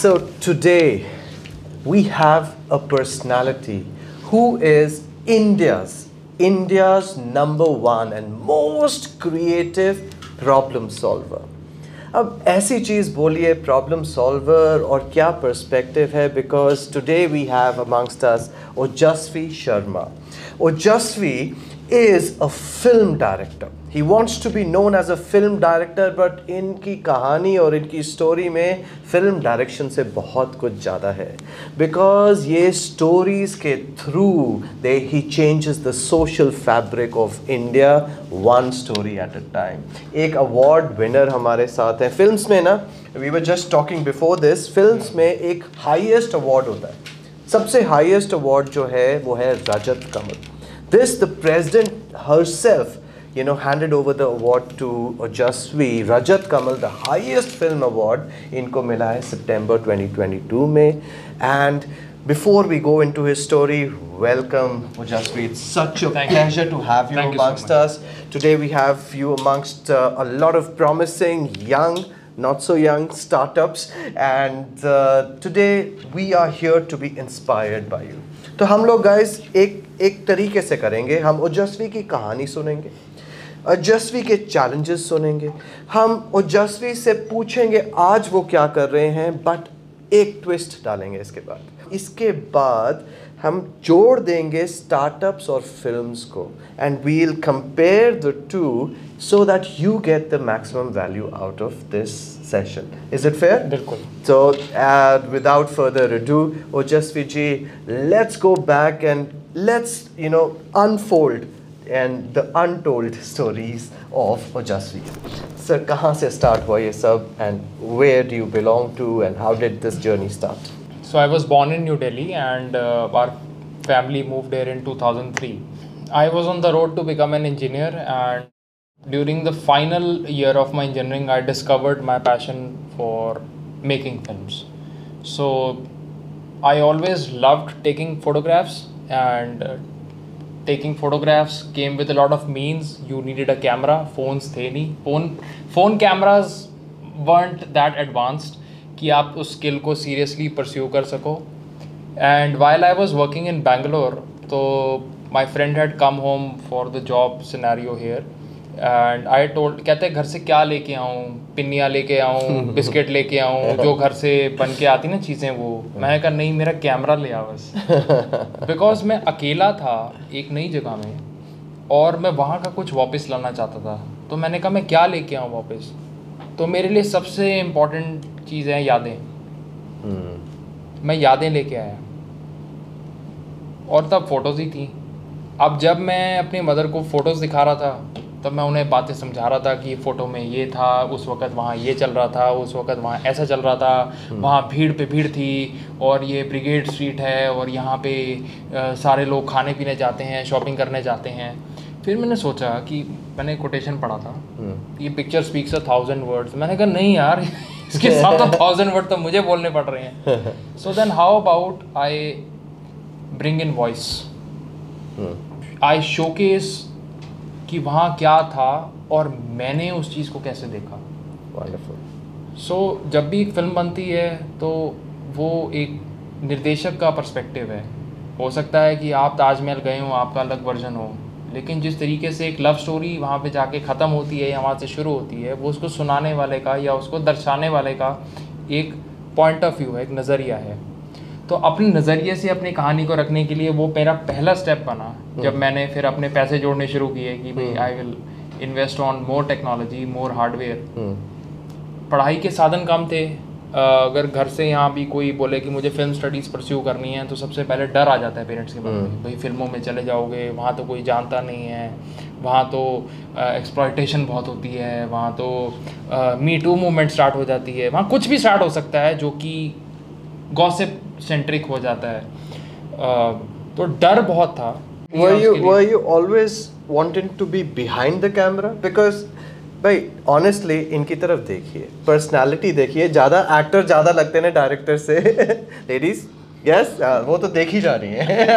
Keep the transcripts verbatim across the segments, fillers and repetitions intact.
So today we have a personality who is India's India's number one and most creative problem solver. अब ऐसी चीज़ बोलिए problem solver और क्या perspective है because today we have amongst us Ojaswi Sharma. ओजस्वी is a film director. He wants to be known as a film director, but इनकी कहानी और इनकी स्टोरी में फिल्म डायरेक्शन से बहुत कुछ ज़्यादा है because ये स्टोरीज़ के through they he changes the social fabric of India one story at a time. एक अवार्ड विनर हमारे साथ है. फिल्म्स में ना, we were just talking before this, films में एक हाईएस्ट अवार्ड होता है. सबसे हाईएस्ट अवार्ड जो है वो है रजत कमल. This, the president herself, you know, handed over the award to Ojasvi. Rajat Kamal, the highest film award, इनको मिला है September twenty twenty-two में. And before we go into his story, welcome Ojasvi. It's such a Thank pleasure you. to have you Thank amongst you so us. Today we have you amongst uh, a lot of promising young, not so young startups, and uh, today we are here to be inspired by you. तो हम लोग guys एक एक तरीके से करेंगे. हम ओजस्वी की कहानी सुनेंगे, ओजस्वी के चैलेंजेस सुनेंगे, हम ओजस्वी से पूछेंगे आज वो क्या कर रहे हैं, बट एक ट्विस्ट डालेंगे इसके बाद. इसके बाद हम जोड़ देंगे स्टार्टअप्स और फिल्म्स को and we'll compare the two so that you get the maximum value out of this session. Is it fair? बिल्कुल. So uh, without further ado, Ojasvi ji, let's go back and let's you know unfold and the untold stories of Ojasvi. Sir, कहाँ से start हुआ ये सब and where do you belong to and how did this journey start? So I was born in New Delhi and uh, our family moved here in two thousand three. I was on the road to become an engineer, and during the final year of my engineering, I discovered my passion for making films. So I always loved taking photographs, and uh, taking photographs came with a lot of means. You needed a camera. Phones थे नहीं. Phone phone cameras weren't that advanced कि आप उस skill को seriously pursue कर सको. And while I was working in Bangalore, तो my friend had come home for the job scenario here. And I told, कहते घर से क्या लेके आऊँ, पिन्नियाँ लेके आऊँ, बिस्किट लेके आऊँ, जो घर से बन के आती ना चीज़ें, वो मैं कहा नहीं, मेरा कैमरा ले आ बस. बिकॉज मैं अकेला था एक नई जगह में और मैं वहाँ का कुछ वापस लाना चाहता था. तो मैंने कहा मैं क्या लेके आऊँ वापस. तो मेरे लिए सबसे इम्पोर्टेंट चीज़ है यादें. hmm. मैं यादें लेके आया और तब फ़ोटोज़ ही थी. अब जब मैं अपनी मदर को फ़ोटोज़ दिखा रहा था तब मैं उन्हें बातें समझा रहा था कि फ़ोटो में ये था, उस वक़्त वहाँ ये चल रहा था, उस वक़्त वहाँ ऐसा चल रहा था, वहाँ भीड़ पे भीड़ थी और ये ब्रिगेड स्ट्रीट है और यहाँ पे आ, सारे लोग खाने पीने जाते हैं, शॉपिंग करने जाते हैं. फिर मैंने सोचा कि मैंने कोटेशन पढ़ा था, ये picture speaks a thousand words. मैंने कहा नहीं यार, इसके साथ तो थाउजेंड वर्ड तो मुझे बोलने पड़ रहे हैं. So then how about I bring in voice, I showcase कि वहाँ क्या था और मैंने उस चीज़ को कैसे देखा. वंडरफुल. सो जब भी एक फिल्म बनती है तो वो एक निर्देशक का पर्सपेक्टिव है. हो सकता है कि आप ताजमहल गए हो, आपका अलग वर्जन हो, लेकिन जिस तरीके से एक लव स्टोरी वहाँ पे जाके ख़त्म होती है या वहाँ से शुरू होती है, वो उसको सुनाने वाले का या उसको दर्शाने वाले का एक पॉइंट ऑफ व्यू है, एक नज़रिया है. तो अपने नज़रिए से अपनी कहानी को रखने के लिए वो मेरा पहला स्टेप बना. जब मैंने फिर अपने पैसे जोड़ने शुरू किए कि भाई I will invest on more technology, more hardware. पढ़ाई के साधन कम थे. अगर घर से यहाँ भी कोई बोले कि मुझे फिल्म स्टडीज़ परस्यू करनी है तो सबसे पहले डर आ जाता है पेरेंट्स के मन में, भाई फिल्मों में चले जाओगे, वहाँ तो कोई जानता नहीं है, वहाँ तो एक्सप्लॉयटेशन बहुत होती है, वहाँ तो मी टू मूवमेंट स्टार्ट हो जाती है, वहाँ कुछ भी स्टार्ट हो सकता है जो कि गॉसिप सेंट्रिक हो जाता है. uh, तो डर बहुत था. Were you were you always wanting to be behind the camera? Because भाई honestly इनकी तरफ देखिए, पर्सनालिटी देखिए, ज़्यादा एक्टर ज़्यादा लगते हैं डायरेक्टर से. लेडीज यस, वो तो देख ही जा रही हैं.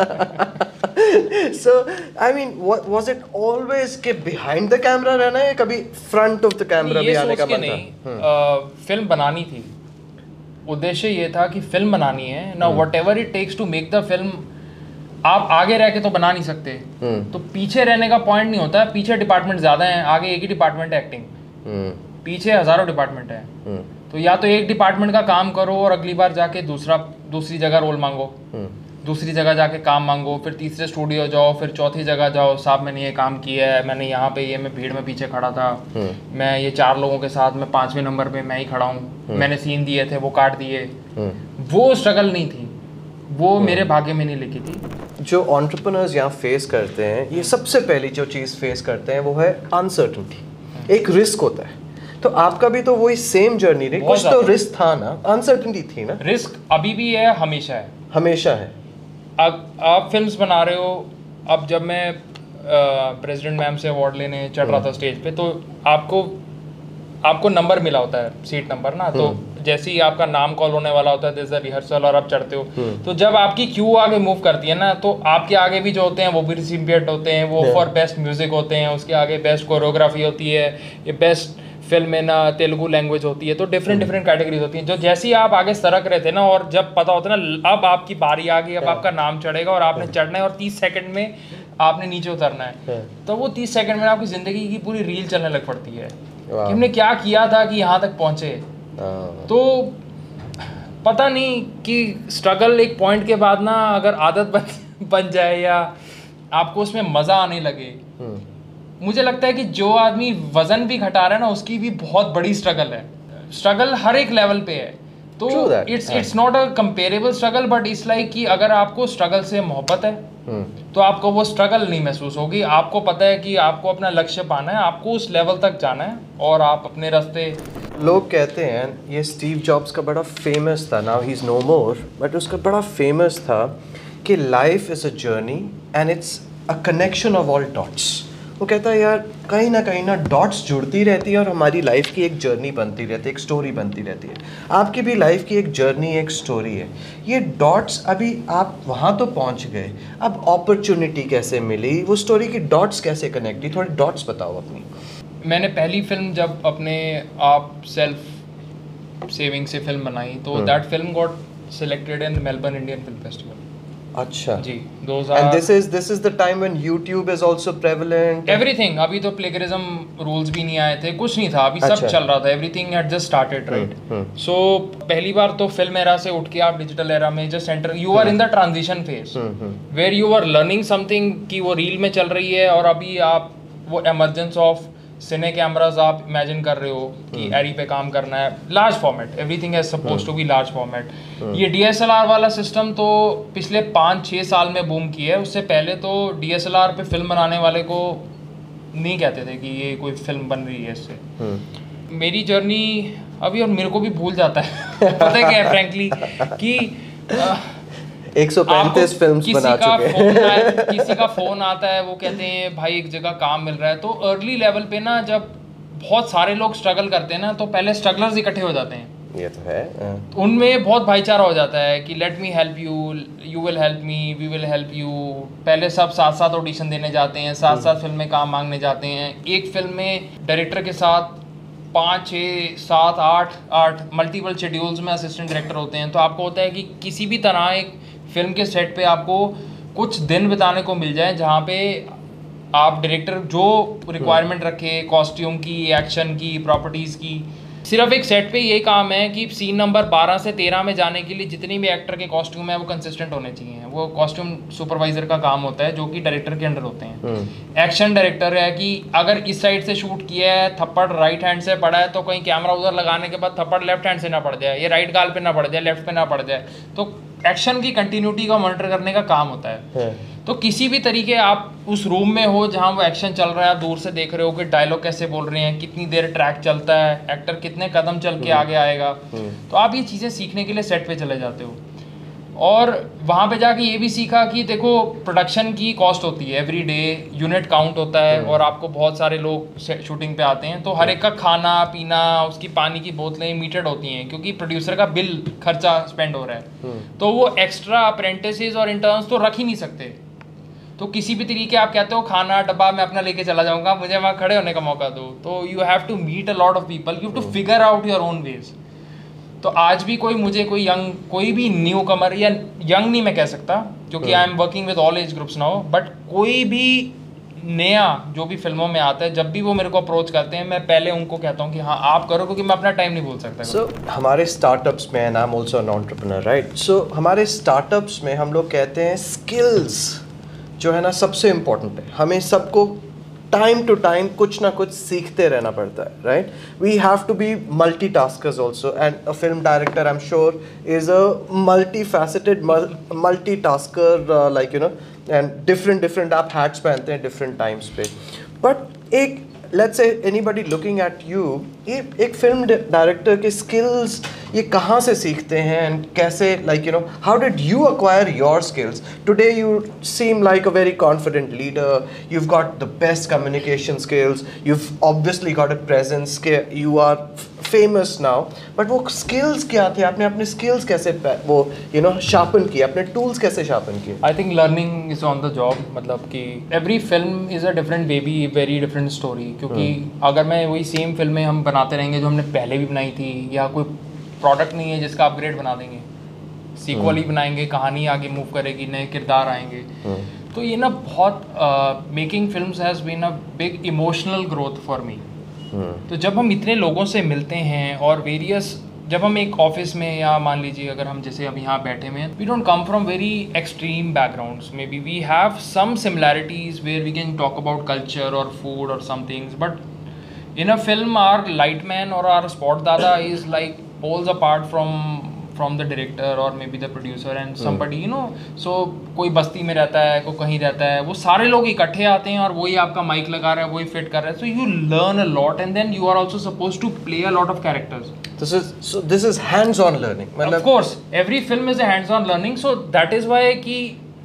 So I mean, what was it always के behind the camera रहना है, कभी front of the camera भी आने का मन था? फिल्म बनानी थी उद्देश्य ये था कि फिल्म बनानी है ना, whatever it takes to make the film. आप आगे रह के तो बना नहीं सकते, तो पीछे रहने का पॉइंट नहीं होता। पीछे डिपार्टमेंट ज़्यादा हैं, आगे एक ही डिपार्टमेंट है एक्टिंग, पीछे हज़ारों डिपार्टमेंट है। तो या तो एक डिपार्टमेंट का काम करो और अगली बार जाके दूसरा दूसरी जगह रोल मांगो, दूसरी जगह जाके काम मांगो, फिर तीसरे स्टूडियो जाओ, फिर चौथी जगह जाओ, साहब मैंने ये काम किया है, मैंने यहाँ पे ये मैं भीड़ में पीछे खड़ा था, मैं ये चार लोगों के साथ मैं पाँचवें नंबर पे मैं ही खड़ा हूँ, मैंने सीन दिए थे वो काट दिए। वो स्ट्रगल नहीं थी, वो मेरे भाग्य में नहीं लिखी थी। जो एंटरप्रेन्योर्स यहाँ फेस करते हैं, ये सबसे पहली जो चीज़ फेस करते हैं वो है अनसर्टेनिटी, एक रिस्क होता है। तो आपका भी तो वही सेम जर्नी रही, कुछ तो रिस्क था ना, अनसर्टेनिटी थी ना? रिस्क अभी भी है, हमेशा है, हमेशा है। अब आप फिल्म्स बना रहे हो, अब जब मैं प्रेसिडेंट मैम से अवार्ड लेने चढ़ रहा था स्टेज पे, तो आपको आपको नंबर मिला होता है, सीट नंबर ना, तो जैसे ही आपका नाम कॉल होने वाला होता है, दिस द रिहर्सल, और आप चढ़ते हो, तो जब आपकी क्यू आगे मूव करती है ना, तो आपके आगे भी जो होते हैं वो भी रिसिपिएंट होते हैं, वो फॉर बेस्ट म्यूजिक होते हैं, उसके आगे बेस्ट कोरियोग्राफी होती है, ये बेस्ट फिल्म में ना तेलुगु लैंग्वेज होती है, तो डिफरेंट डिफरेंट कैटेगरीज होती हैं। जो जैसे ही आप आगे सरक रहे थे ना, और जब पता होता है ना अब आपकी बारी आ गई, अब आपका नाम चढ़ेगा और आपने चढ़ना है और तीस सेकंड में आपने नीचे उतरना है, तो वो तीस सेकंड में आपकी ज़िंदगी की पूरी रील चलने लग पड़ती है कि हमने क्या किया था कि यहाँ तक पहुँचे। तो पता नहीं कि स्ट्रगल एक पॉइंट के बाद ना अगर आदत बन बन जाए या आपको उसमें मज़ा आने लगे, मुझे लगता है कि जो आदमी वजन भी घटा रहा है ना, उसकी भी बहुत बड़ी स्ट्रगल है। स्ट्रगल हर एक लेवल पे है, तो it's it's not a comparable struggle, but it's like कि अगर आपको स्ट्रगल से मोहब्बत है hmm. तो आपको वो स्ट्रगल नहीं महसूस होगी। आपको पता है कि आपको अपना लक्ष्य पाना है, आपको उस लेवल तक जाना है, और आप अपने रास्ते। लोग कहते हैं ये स्टीव जॉब्स का बड़ा फेमस था, now he is no more, but उसका बड़ा फेमस था कि life is a journey and it's a connection of all dots. वो कहता है यार कहीं ना कहीं ना डॉट्स जुड़ती रहती है और हमारी लाइफ की एक जर्नी बनती रहती है, एक स्टोरी बनती रहती है। आपकी भी लाइफ की एक जर्नी, एक स्टोरी है। ये डॉट्स, अभी आप वहाँ तो पहुँच गए, अब अपॉर्चुनिटी कैसे मिली, वो स्टोरी की डॉट्स कैसे कनेक्ट हुई, थोड़ी डॉट्स बताओ अपनी। मैंने पहली फिल्म जब अपने आप सेल्फ सेविंग से फिल्म बनाई, तो that film got selected in Melbourne Indian film festival. अच्छा जी, and this is this is the time when YouTube is also prevalent, everything। अभी तो प्लेगरिज्म रूल्स भी नहीं आए थे, कुछ नहीं था, अभी सब चल रहा था, everything had just started, right. So पहली बार तो फिल्म एरा से उठ के आप डिजिटल एरा में just enter, you are in the transition phase where you are learning something कि वो रील में चल रही है, और अभी आप वो एमर्जेंस ऑफ सिने कैमराज आप इमेजिन कर रहे हो कि एरी पे काम करना है, large format, everything is suppose to be large format. ये डीएसएलआर वाला सिस्टम तो पिछले पाँच छः साल में बूम किया है, उससे पहले तो डीएसएलआर पे फिल्म बनाने वाले को नहीं कहते थे कि ये कोई फिल्म बन रही है इससे। मेरी जर्नी अभी, और मेरे को भी भूल जाता है पता है क्या है फ्रेंकली कि एक सौ पैंतीस फिल्म्स बना चुके हैं। किसी का फोन आता है, वो कहते हैं भाई एक जगह काम मिल रहा है। तो अर्ली लेवल पे ना जब बहुत सारे लोग स्ट्रगल करते हैं ना, तो पहले स्ट्रगलर्स इकट्ठे हो जाते हैं, ये तो है, उनमें बहुत भाईचारा हो जाता है कि let me help you, you will help me, we will help you. पहले सब साथ साथ ऑडिशन देने जाते हैं, साथ साथ फिल्म में काम मांगने जाते हैं। एक फिल्म में डायरेक्टर के साथ पाँच छः सात आठ आठ मल्टीपल शेड्यूल्स में असिस्टेंट डायरेक्टर होते हैं। तो आपको होता है कि किसी भी तरह एक फिल्म के सेट पे आपको कुछ दिन बिताने को मिल जाए, जहाँ पे आप डायरेक्टर जो रिक्वायरमेंट रखे, कॉस्ट्यूम की, एक्शन की, प्रॉपर्टीज़ की, सिर्फ एक सेट पे यही काम है कि सीन नंबर बारह से तेरह में जाने के लिए जितनी भी एक्टर के कॉस्ट्यूम है वो कंसिस्टेंट होने चाहिए। वो कॉस्ट्यूम सुपरवाइजर का काम होता है, जो कि डायरेक्टर के अंडर होते हैं। एक्शन डायरेक्टर है कि अगर इस साइड से शूट किया है, थप्पड़ राइट हैंड से पड़ा है, तो कहीं कैमरा उधर लगाने के बाद थप्पड़ लेफ्ट हैंड से ना पड़ जाए, ये राइट गाल पे ना पड़ जाए, लेफ्ट पे ना पड़ जाए। तो एक्शन की कंटिन्यूटी का मॉनिटर करने का काम होता है। तो किसी भी तरीके आप उस रूम में हो जहाँ वो एक्शन चल रहा है, आप दूर से देख रहे हो कि डायलॉग कैसे बोल रहे हैं, कितनी देर ट्रैक चलता है, एक्टर कितने कदम चल के आगे आएगा। तो आप ये चीज़ें सीखने के लिए सेट पे चले जाते हो। और वहाँ पे जाके ये भी सीखा कि देखो प्रोडक्शन की कॉस्ट होती है, एवरी डे यूनिट काउंट होता है, और आपको बहुत सारे लोग शूटिंग पे आते हैं, तो हर एक का खाना पीना, उसकी पानी की बोतलें मीटर्ड होती हैं, क्योंकि प्रोड्यूसर का बिल खर्चा स्पेंड हो रहा है। तो वो एक्स्ट्रा अप्रेंटिसेस और इंटर्न्स तो रख ही नहीं सकते। तो किसी भी तरीके आप कहते हो खाना डब्बा मैं अपना लेके चला जाऊंगा, मुझे वहाँ खड़े होने का मौका दो। तो you have to meet a lot of people, you have to figure out your own ways. तो आज भी कोई मुझे कोई यंग कोई भी न्यू कमर या यंग नहीं मैं कह सकता क्योंकि I am working with all age groups now, but कोई भी नया जो भी फिल्मों में आता है, जब भी वो मेरे को अप्रोच करते हैं, मैं पहले उनको कहता हूँ कि हाँ आप करो, क्योंकि मैं अपना टाइम नहीं भूल सकता। सो so, हमारे स्टार्टअप्स में, and I am also an entrepreneur, right, so हमारे स्टार्टअप्स में हम लोग कहते हैं स्किल्स जो है ना सबसे इम्पोर्टेंट है। हमें सबको टाइम टू टाइम कुछ ना कुछ सीखते रहना पड़ता है, right. We have to be multi taskers also, and a film director I am sure is a multi faceted multi tasker, like you know, and different different आप हैट्स पहनते हैं डिफरेंट टाइम्स पे। बट एक let's say anybody looking at you, ये एक film director के skills ये कहाँ से सीखते हैं, एंड कैसे, like you know, how did you acquire your skills? Today you seem like a very confident leader, you've got the best communication skills, you've obviously got a presence, you are famous now, but वो skills क्या थे? आपने अपने skills कैसे वो you know sharpen किए, अपने tools कैसे sharpen किए? I think learning is on the job, मतलब कि every film is a different baby, very different story, क्योंकि अगर मैं वही सेम फिल्में हम बनाते रहेंगे जो हमने पहले भी बनाई थी, या कोई प्रोडक्ट नहीं है जिसका अपग्रेड बना देंगे, सीक्वल ही बनाएंगे, कहानी आगे मूव करेगी, नए किरदार आएंगे, तो ये ना बहुत making films has been a big emotional growth for me. तो जब हम इतने लोगों से मिलते हैं और वेरियस, जब हम एक ऑफिस में, या मान लीजिए अगर हम जैसे अब यहाँ बैठे हुए हैं, we don't come from very extreme backgrounds, maybe we have some similarities where we can talk about culture और फूड और some things, but in a film our lightman और आर स्पॉट दादा is like poles apart from from the director or maybe the producer and somebody, you know, so कोई बस्ती में रहता है, कोई कहीं रहता है, वो सारे लोग इकट्ठे आते हैं और वही आपका माइक लगा रहा है, वही फिट कर रहा है, so you learn a lot and then you are also supposed to play a lot of characters. This is so this is hands-on learning. Of course, every film is a hands-on learning, so that is why कि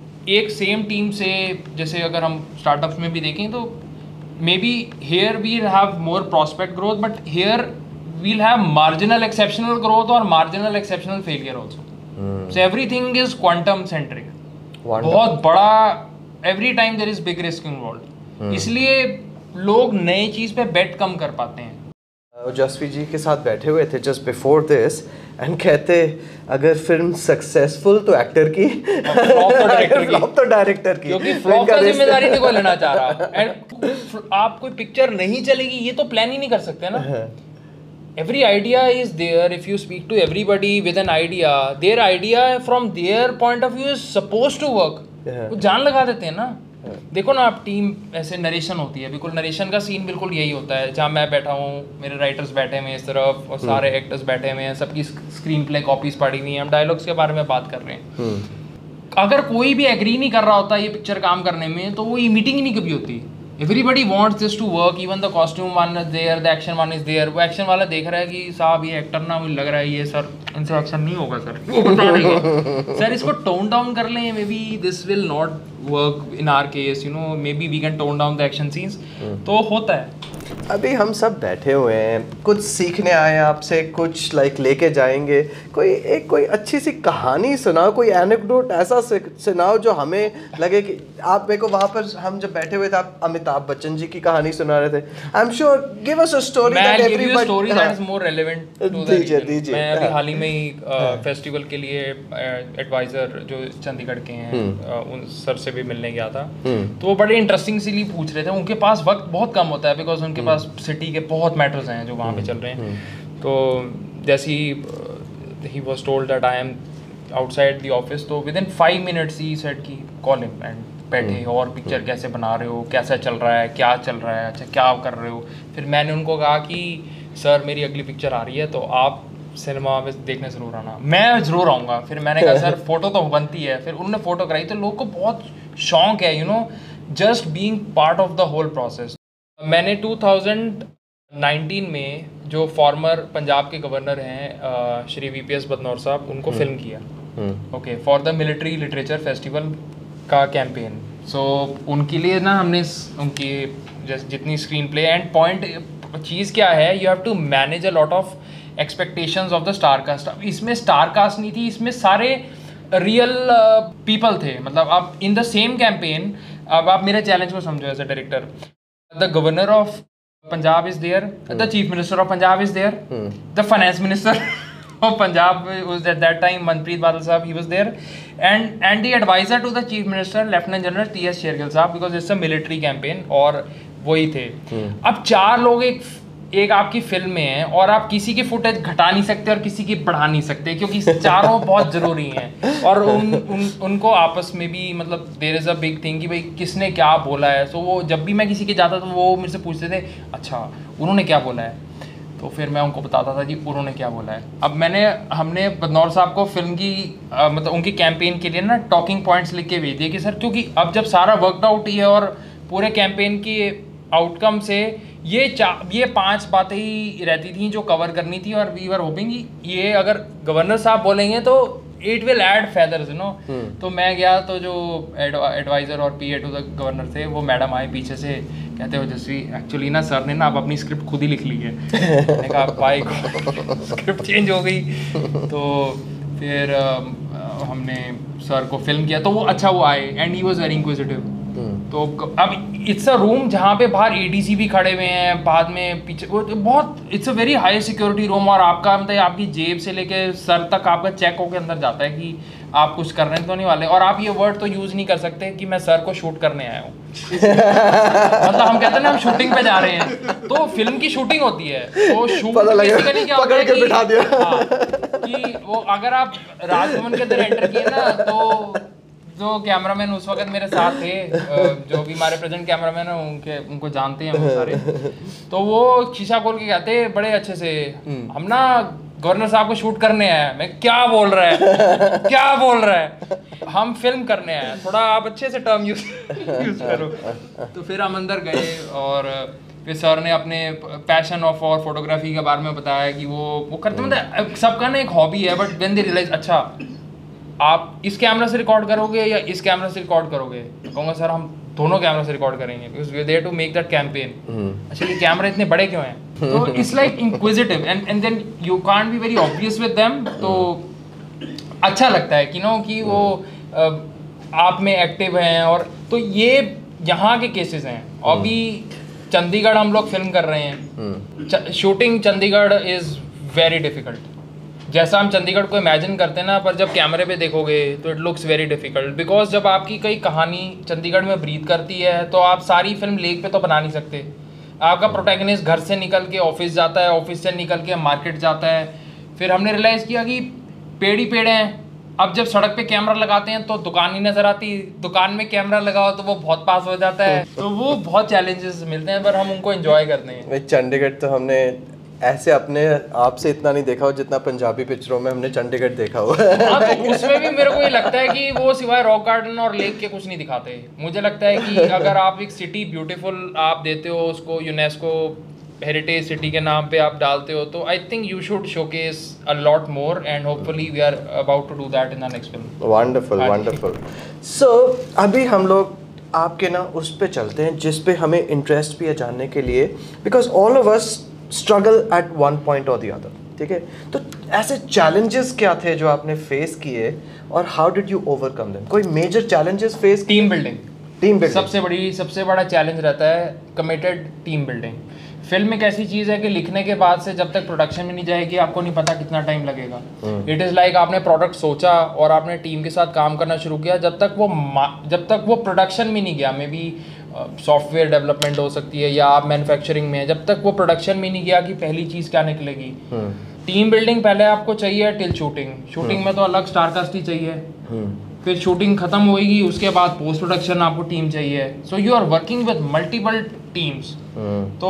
एक same team से, जैसे अगर हम startups में भी देखें तो maybe here we have more prospect growth, but here we'll have marginal exceptional growth or marginal exceptional failure also. Hmm. So everything is quantum centric. बहुत बड़ा, every time there is big risk involved. Hmm. इसलिए लोग नई चीज़ पे बेट कम कर पाते हैं। जसवी जी के साथ बैठे हुए थे just before this and कहते अगर फिल्म सक्सेसफुल तो एक्टर की, फ्लॉप तो डायरेक्टर की, फ्लॉप तो डायरेक्टर की, क्योंकि फ्लॉप का जिम्मेदारी नहीं कोई लेना चाह रहा। एंड आप कोई पिक्चर नहीं चलेगी ये तो प्लान ही नहीं कर सकते ना। Every idea is there. If you speak to everybody with an idea, their idea from their point of view is supposed to work. वो जान लगा देते हैं ना। देखो ना आप, टीम ऐसे नरेशन होती है, बिल्कुल नरेशन का सीन बिल्कुल यही होता है, जहाँ मैं बैठा हूँ, मेरे राइटर्स बैठे हुए हैं इस तरफ और सारे एक्टर्स बैठे हुए हैं, सबकी स्क्रीन प्ले कॉपीज पड़ी हुई हैं, हम डायलॉग्स के बारे में बात कर रहे हैं। अगर कोई भी एग्री नहीं कर रहा होता ये पिक्चर काम करने में, तो वो ये मीटिंग ही नहीं कभी होती। Everybody wants this to work, even the costume one is there, the action one is there. वो एक्शन वाला देख रहा है कि साहब ये एक्टर ना, मुझे लग रहा है ये सर इनसे एक्शन नहीं होगा सर, वो बता देगा सर इसको टोन डाउन कर लें, maybe this will not work in our case, you know, maybe we can tone down the action scenes. तो होता है। अभी हम सब बैठे हुए हैं, कुछ सीखने आए हैं आपसे, कुछ लाइक लेके जाएंगे, कोई एक कोई अच्छी सी कहानी सुनाओ, कोई एनेक्डोट ऐसा सुनाओ जो हमें लगे कि आप, मेरे को वहाँ पर हम जब बैठे हुए थे आप अमिताभ बच्चन जी की कहानी सुना रहे थे। I am sure, give us a story that everybody, story that is more relevant to the दीजिए दीजिए। मैं अभी हाल ही में ही फेस्टिवल के लिए एडवाइजर जो चंडीगढ़ के हैं उन सर से भी मिलने गया था, तो वो बड़े इंटरेस्टिंग सी पूछ रहे थे। उनके पास वक्त बहुत कम होता है बिकॉज उनके पास सिटी के बहुत मैटर्स हैं जो वहाँ पे चल रहे हैं। तो जैसे ही he was told that I am outside the office, तो within five minutes he said कि कॉल हिम एंड बैठे और पिक्चर कैसे बना रहे हो, कैसा चल रहा है, क्या चल रहा है, अच्छा क्या कर रहे हो। फिर मैंने उनको कहा कि सर मेरी अगली पिक्चर आ रही है तो आप सिनेमा में देखने ज़रूर आना। मैं ज़रूर आऊँगा। फिर मैंने कहा सर फ़ोटो तो बनती है। फिर उन्होंने फ़ोटो कराई, तो लोग को बहुत शौक है, you know, just being part of the whole process. मैंने टू थाउजेंड नाइनटीन में जो फॉर्मर पंजाब के गवर्नर हैं Shri V P S Badnore sahab, उनको फिल्म किया, okay, for the military literature festival का कैंपेन। सो so, उनके लिए ना हमने उनकी जैसे जितनी स्क्रीन प्ले एंड पॉइंट चीज़ क्या है, you have to manage a lot of expectations of the star cast. इसमें स्टार कास्ट नहीं थी, इसमें सारे रियल पीपल uh, थे। मतलब आप इन द सेम कैंपेन, अब आप मेरे चैलेंज को समझो as a director, the governor of Punjab is there, the chief minister of Punjab is there, the finance minister of Punjab was at that time Manpreet Badal Sahab, he was there, and and the advisor to the Chief Minister, Lieutenant General T S Shergill Sahab, because it's a military campaign, और वही थे। अब चार लोग एक एक आपकी film में हैं और आप किसी की फुटेज घटा नहीं सकते और किसी की बढ़ा नहीं सकते, क्योंकि चारों बहुत ज़रूरी हैं, और उन, उन उनको आपस में भी मतलब there is a big thing कि भाई किसने क्या बोला है। सो वो जब भी मैं किसी के जाता तो वो मेरे से पूछते थे अच्छा उन्होंने क्या बोला है, तो फिर मैं उनको बताता था जी उन्होंने क्या बोला है। अब मैंने हमने बदनौर साहब को फिल्म की आ, मतलब उनकी कैंपेन के लिए ना टॉकिंग पॉइंट्स लिख के भेज दिए कि सर, क्योंकि अब जब सारा वर्कड आउट ही है और पूरे कैंपेन की आउटकम से ये चा ये पांच बातें ही रहती थी जो कवर करनी थी, और वी वर होपिंग ये अगर गवर्नर साहब बोलेंगे तो it will add feathers, you know. तो मैं गया तो जो एडवाइज़र और P A to the governor थे वो मैडम आए पीछे से, कहते हो जस्वी एक्चुअली ना सर ने ना अब अपनी स्क्रिप्ट खुद ही लिख ली है। मैंने कहा भाई स्क्रिप्ट चेंज हो गई। तो फिर uh, हमने सर को फिल्म किया तो वो अच्छा वो आए, and he was very inquisitive. तो अब इट्स अ रूम जहाँ पे बाहर ए डी सी भी खड़े हुए हैं, बाद में पीछे वो बहुत it's a very high security room, और आपका मतलब आपकी जेब से लेके सर तक आपका चेक होकर अंदर जाता है कि आप कुछ कर रहे हैं तो नहीं वाले, और आप ये वर्ड तो यूज़ नहीं कर सकते कि मैं सर को शूट करने आया हूँ। मतलब हम कहते हैं ना हम शूटिंग पे जा रहे हैं, तो फिल्म की शूटिंग होती है, तो शूट बेसिकली क्या होता है कि, बिठा दिया। हाँ, कि वो अगर आप राजभवन के अंदर एंटर किए ना, तो जो कैमरामैन उस वक्त मेरे साथ थे, जो भी हमारे प्रेजेंट कैमरामैन हैं उनके उनको जानते हैं वो सारे, तो वो शीशा खोल के कहते बड़े अच्छे से, हम ना गवर्नर साहब को शूट करने आए। मैं क्या बोल रहा है क्या बोल रहा है, हम फिल्म करने आए, थोड़ा आप अच्छे से टर्म यूज यूज करो। तो फिर हम अंदर गए और फिर सर ने अपने पैशन ऑफ और फोटोग्राफी के बारे में बताया कि वो वो करते, मतलब सबका ना एक हॉबी है, बट व्हेन दे रियलाइज अच्छा आप इस कैमरा से रिकॉर्ड करोगे या इस कैमरा से रिकॉर्ड करोगे, तो कहूँगा सर हम दोनों कैमरा से रिकॉर्ड करेंगे, because we are there to make that campaign. अच्छा ये कैमरा इतने बड़े क्यों हैं, तो it's like inquisitive, and and then you can't be very obvious with them. तो अच्छा लगता है कि नो कि वो आप में एक्टिव हैं, और तो ये यहाँ के केसेस हैं। अभी चंडीगढ़ हम लोग फिल्म कर रहे हैं, shooting Chandigarh is very difficult. जैसा हम चंडीगढ़ को इमेजिन करते हैं ना, पर जब कैमरे पे देखोगे तो it looks very difficult, because जब आपकी कई कहानी चंडीगढ़ में ब्रीथ करती है तो आप सारी फिल्म लेक पे तो बना नहीं सकते। आपका प्रोटैगनिस्ट घर से निकल के ऑफिस जाता है, ऑफिस से निकल के मार्केट जाता है। फिर हमने रियलाइज़ किया कि पेड़ ही पेड़ हैं। अब जब सड़क पे कैमरा लगाते हैं तो दुकान ही नज़र आती, दुकान में कैमरा लगाओ तो वो बहुत पास हो जाता है। तो वो बहुत चैलेंजेस मिलते हैं, पर हम उनको एंजॉय करते हैं। चंडीगढ़ तो हमने ऐसे अपने आप से इतना नहीं देखा हो जितना पंजाबी पिक्चरों में हमने चंडीगढ़ देखा हो। हाँ, तो उसमें भी मेरे को ये लगता है कि वो सिवाय रॉक गार्डन और लेक के कुछ नहीं दिखाते। मुझे लगता है कि अगर आप एक सिटी ब्यूटीफुल आप देते हो, उसको यूनेस्को हेरिटेज सिटी के नाम पे आप डालते हो, तो I think you should showcase a lot more, and hopefully we are about to do that in the next film. Wonderful wonderful. So अभी हम लोग आपके ना उस पे चलते हैं जिस पे हमें इंटरेस्ट भी है जानने के लिए, because all of us struggle at one point और द अदर, ठीक है। तो ऐसे चैलेंजेस क्या थे जो आपने फेस किए और how did you overcome them? कोई major challenges face? Team building team building सबसे बड़ी सबसे बड़ा चैलेंज रहता है, कमिटेड टीम बिल्डिंग। फिल्म एक ऐसी चीज़ है कि लिखने के बाद से जब तक प्रोडक्शन में नहीं जाएगी आपको नहीं पता कितना टाइम लगेगा। इट इज़ लाइक आपने प्रोडक्ट सोचा और आपने टीम के साथ काम करना शुरू किया, जब तक वो जब तक वो प्रोडक्शन में नहीं गया, मे बी सॉफ्टवेयर डेवलपमेंट हो सकती है या आप मैन्युफैक्चरिंग में है, जब तक वो प्रोडक्शन में नहीं गया कि पहली चीज़ क्या निकलेगी। टीम बिल्डिंग पहले आपको चाहिए टिल शूटिंग। शूटिंग में तो अलग स्टारकास्ट ही चाहिए, फिर शूटिंग खत्म होगी उसके बाद पोस्ट प्रोडक्शन आपको टीम चाहिए। So you are working with multiple teams. तो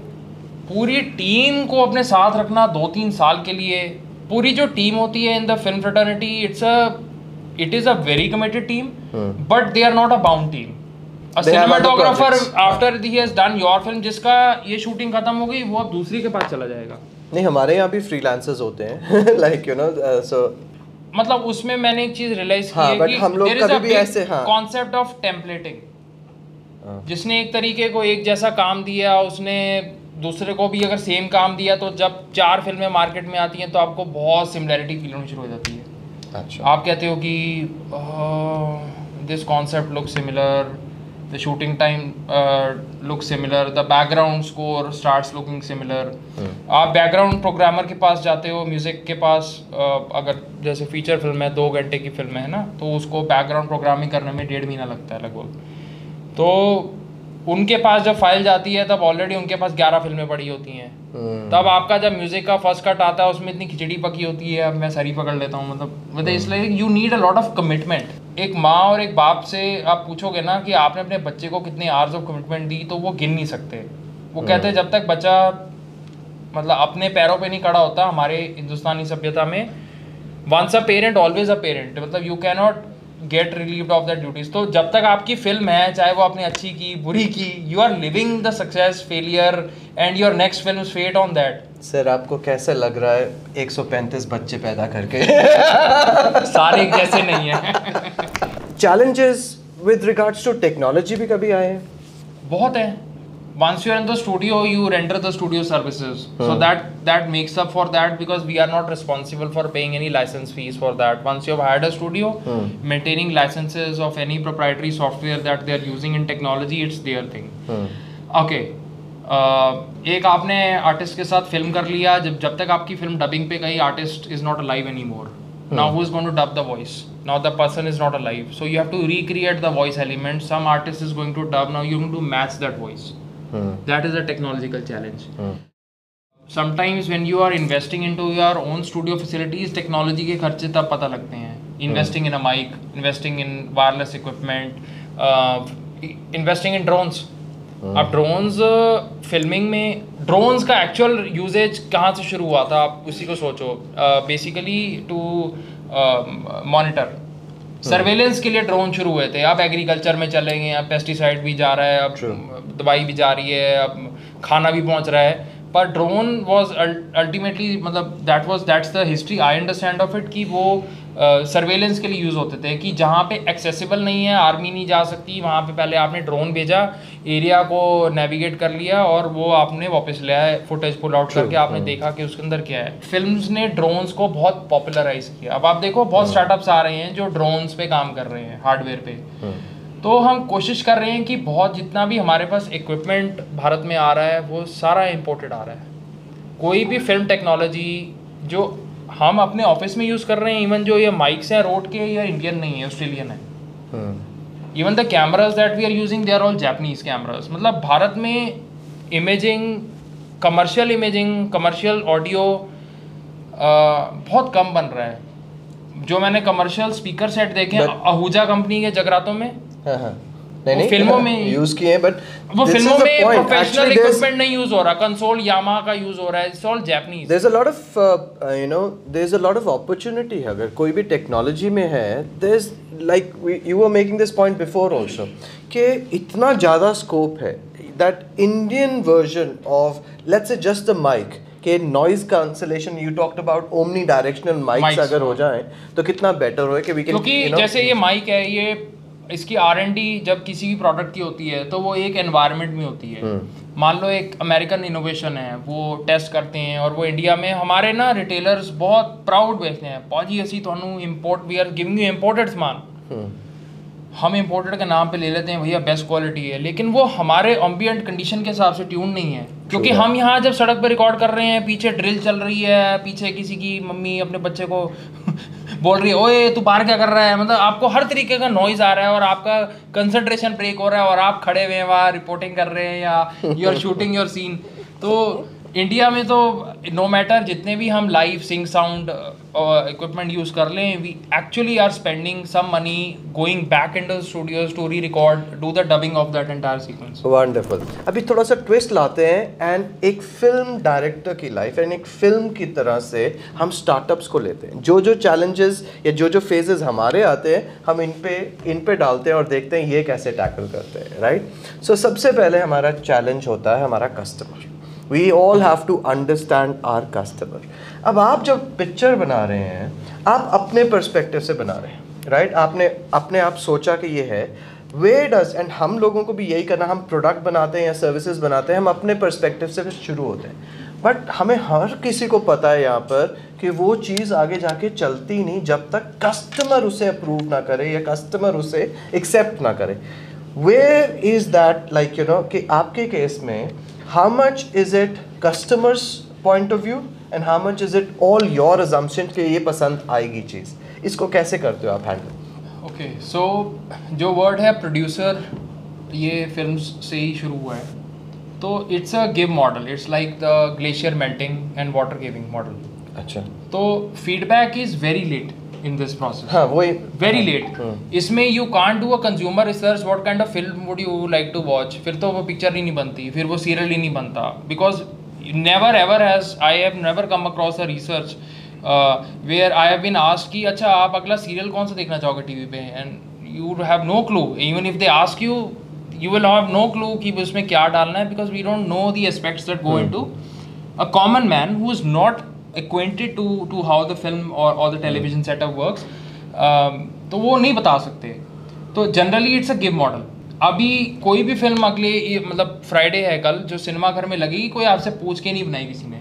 पूरी टीम को अपने साथ रखना दो तीन साल के लिए, पूरी जो टीम होती है in the film fraternity, it's a it is a very committed team, but they are not a bound team. A cinematographer after he has done your film, जिसका ये शूटिंग खत्म हो गई वो अब दूसरी के पास चला जाएगा। नहीं, हमारे यहाँ भी फ्रीलांसर्स होते हैं लाइक यू नो, सो मतलब उसमें मैंने एक चीज रियलाइज की है कि हम लोग कभी भी ऐसे कॉन्सेप्ट ऑफ टेम्पलेटिंग, जिसने एक तरीके को एक जैसा काम दिया उसने दूसरे को भी अगर सेम काम दिया, तो जब चार फिल्में मार्केट में आती हैं तो आपको बहुत सिमिलैरिटी फील होनी शुरू हो जाती है। अच्छा। आप कहते हो कि this concept look similar, the shooting time uh, looks similar, the background score starts looking similar. hmm. आप बैकग्राउंड प्रोग्रामर के पास जाते हो, म्यूज़िक के पास, uh, अगर जैसे फीचर फिल्म है, दो घंटे की फिल्म है ना, तो उसको बैकग्राउंड प्रोग्रामिंग करने में डेढ़ महीना लगता है लगभग. तो उनके पास जब फाइल जाती है तब ऑलरेडी उनके पास ग्यारह फिल्में पड़ी होती हैं. hmm. तब आपका जब म्यूज़िक का फर्स्ट कट आता है उसमें इतनी खिचड़ी पकी होती है, अब मैं सरी पकड़ लेता हूँ, मतलब मतलब इसलिए you need a lot of commitment. एक माँ और एक बाप से आप पूछोगे ना कि आपने अपने बच्चे को कितने आवर्स ऑफ कमिटमेंट दी, तो वो गिन नहीं सकते. वो कहते हैं जब तक बच्चा मतलब अपने पैरों पे नहीं खड़ा होता, हमारे हिंदुस्तानी सभ्यता में once a parent always a parent, मतलब you can not get relieved of that duties. तो जब तक आपकी फिल्म है, चाहे वो आपने अच्छी की बुरी की, you are living the success failure and your next film fate on that. Sir आपको कैसे लग रहा है एक सौ पैंतीस बच्चे पैदा करके? सारे एक जैसे नहीं है. Challenges with regards to technology भी कभी आए हैं? बहुत है. Once you are in the studio, you render the studio services. Hmm. So that that makes up for that, because we are not responsible for paying any license fees for that. Once you have hired a studio, hmm. maintaining licenses of any proprietary software that they are using in technology, it's their thing. Hmm. Okay. Uh, एक आपने artist के साथ film कर लिया, जब जब तक आपकी फिल्म डबिंग पे गई, artist is not alive any more. Now who is going to dub the voice? Now the person is not alive, so you have to recreate the voice element. Some artist is going to dub, now you're going to match that voice. Hmm. That is a technological challenge. Hmm. Sometimes when you are investing into your own studio facilities, technology के खर्चे तब पता लगते हैं. Investing in a mic, investing in wireless equipment, uh, investing in drones. Hmm. अब drones filming में drones का actual usage कहाँ से शुरू हुआ था, आप उसी को सोचो. बेसिकली टू मॉनिटर सर्वेलेंस के लिए ड्रोन शुरू हुए थे. आप एग्रीकल्चर में चले गए, अब पेस्टिसाइड भी जा रहा है, अब दवाई भी जा रही है, अब खाना भी पहुंच रहा है. पर ड्रोन वाज अल्टीमेटली, मतलब that was that's the history I understand of it, कि वो सर्वेलेंस uh, के लिए यूज़ होते थे, कि जहाँ पे एक्सेसिबल नहीं है, आर्मी नहीं जा सकती, वहाँ पे पहले आपने ड्रोन भेजा, एरिया को नेविगेट कर लिया और वो आपने वापस ले आया, फुटेज पुल आउट करके आपने देखा कि उसके अंदर क्या है. फिल्म्स ने ड्रोन्स को बहुत पॉपुलराइज किया. अब आप देखो बहुत स्टार्टअप्स आ रहे हैं जो ड्रोन्स पे काम कर रहे हैं, हार्डवेयर पे. तो हम कोशिश कर रहे हैं कि बहुत जितना भी हमारे पास इक्विपमेंट भारत में आ रहा है वो सारा इम्पोर्टेड आ रहा है. कोई भी फिल्म टेक्नोलॉजी जो हम अपने ऑफिस में यूज़ कर रहे हैं, इवन जो ये माइक्स हैं रोड के, या इंडियन नहीं है, ऑस्ट्रेलियन है. Even the cameras that we are using, they are all Japanese cameras. मतलब भारत में imaging, commercial imaging, commercial audio बहुत कम बन रहा है. जो मैंने कमर्शियल स्पीकर सेट देखे हैं आहूजा कंपनी के जगरातों में, हाँ हाँ. नहीं नहीं फिल्मों में यूज किए हैं, बट वो फिल्मों में प्रोफेशनल इक्विपमेंट नहीं यूज हो रहा, कंसोल यामाहा का यूज हो रहा है, it's all Japanese. There is a lot of you know there is a lot of opportunity. अगर कोई भी टेक्नोलॉजी में है, there is like you were making this point before also, कि इतना ज़्यादा स्कोप है that Indian version of let's say just the mic के noise cancellation, you talked about omnidirectional mics अगर हो जाए तो कितना बेटर हो कि वी कैन, क्योंकि जैसे ये माइक है, ये इसकी आर एंड डी जब किसी भी प्रोडक्ट की होती है तो वो एक एनवायरनमेंट में होती है. मान लो एक अमेरिकन इनोवेशन है, वो टेस्ट करते हैं और वो इंडिया में हमारे ना रिटेलर्स बहुत प्राउड बेचते हैं, पाजी असी थानू import, we are giving you imported सामान. हम इंपोर्टेड के नाम पे ले लेते हैं, भैया बेस्ट क्वालिटी है, लेकिन वो हमारे एम्बिएंट कंडीशन के हिसाब से ट्यून नहीं है. क्योंकि हम यहाँ जब सड़क पे रिकॉर्ड कर रहे हैं, पीछे ड्रिल चल रही है, पीछे किसी की मम्मी अपने बच्चे को बोल रही है ओए तू बाहर क्या कर रहा है, मतलब आपको हर तरीके का नॉइज आ रहा है और आपका कंसंट्रेशन ब्रेक हो रहा है और आप खड़े हुए हैं वहाँ रिपोर्टिंग कर रहे हैं या you are shooting your scene. तो इंडिया में तो नो मैटर जितने भी हम live sync sound equipment use कर लें, we actually are spending some money going back into studios to re record, do the dubbing of that entire sequence. Wonderful. अभी थोड़ा सा ट्विस्ट लाते हैं एंड एक फिल्म डायरेक्टर की लाइफ एंड एक फिल्म की तरह से हम स्टार्टअप्स को लेते हैं. जो जो चैलेंजेस या जो जो फेजेस हमारे आते हैं, हम इन पे इन पे डालते हैं और देखते हैं ये कैसे टैकल करते हैं, राइट. सो सबसे पहले हमारा चैलेंज होता है हमारा customer. We all have to understand our customer. अब आप जब पिक्चर बना रहे हैं, आप अपने पर्सपेक्टिव से बना रहे हैं, राइट right? आपने अपने आप सोचा कि ये है, where does, एंड हम लोगों को भी यही करना, हम प्रोडक्ट बनाते हैं या सर्विसेज बनाते हैं, हम अपने पर्सपेक्टिव से शुरू होते हैं. बट हमें हर किसी को पता है यहाँ पर कि वो चीज़ आगे जाके चलती नहीं जब तक कस्टमर उसे अप्रूव ना करे या कस्टमर उसे एक्सेप्ट ना करे. Where is that, like you know, कि आपके केस में how much is it customers point of view and how much is it all your assumption कि ये पसंद आएगी चीज़, इसको कैसे करते हो आप हैंडल? ओके सो जो वर्ड है प्रोड्यूसर, ये फिल्म्स से ही शुरू हुआ है, तो it's a give model, it's like the glacier melting and water giving model. अच्छा. तो feedback is very late in this process. हाँ वही वेरी लेट. इसमें you can't do a consumer research what kind of film would you like to watch. फिर तो वो picture ही नहीं बनती, फिर वो सीरियल ही नहीं बनता, because never ever has I have never come across a research where I have been asked कि अच्छा आप अगला सीरियल कौन सा देखना चाहोगे टीवी पे, and you have no clue. Even if they ask you, you will have no clue कि उसमें क्या डालना है, because we don't know the aspects that go into. A common man who is not acquainted to to how the film or or the television setup works, um, तो वो नहीं बता सकते. तो generally it's a give model. अभी कोई भी film अगले मतलब फ्राइडे है कल जो सिनेमा घर में लगेगी, कोई आपसे पूछ के नहीं बनाई किसी ने.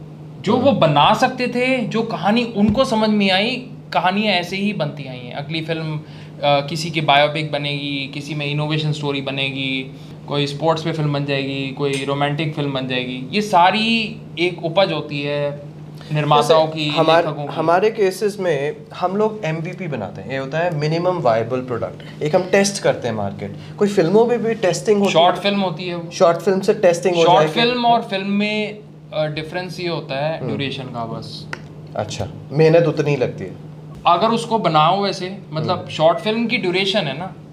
जो वो बना सकते थे, जो कहानी उनको समझ में आई, कहानियाँ ऐसे ही बनती आई हैं. अगली फिल्म uh, किसी की बायोपिक बनेगी, किसी में इनोवेशन स्टोरी बनेगी, कोई स्पोर्ट्स पे फिल्म बन जाएगी, कोई रोमांटिक फिल्म बन जाएगी. ये सारी एक उपज होती है निर्माताओं की, हमारे हमारे केसेस में हम लोग एम वी पी बनाते हैं. ये होता है मिनिमम वायबल प्रोडक्ट. एक हम टेस्ट करते हैं मार्केट. कोई फिल्मों में भी टेस्टिंग होती है. शॉर्ट फिल्म होती है. शॉर्ट फिल्म से टेस्टिंग हो जाएगी. शॉर्ट फिल्म और फिल्म में डिफरेंस ये होता है ड्यूरेशन का बस. अच्छा, मेहनत उतनी लगती है अगर उसको बनाओ वैसे. मतलब शॉर्ट फिल्म की ड्यूरेशन है ना,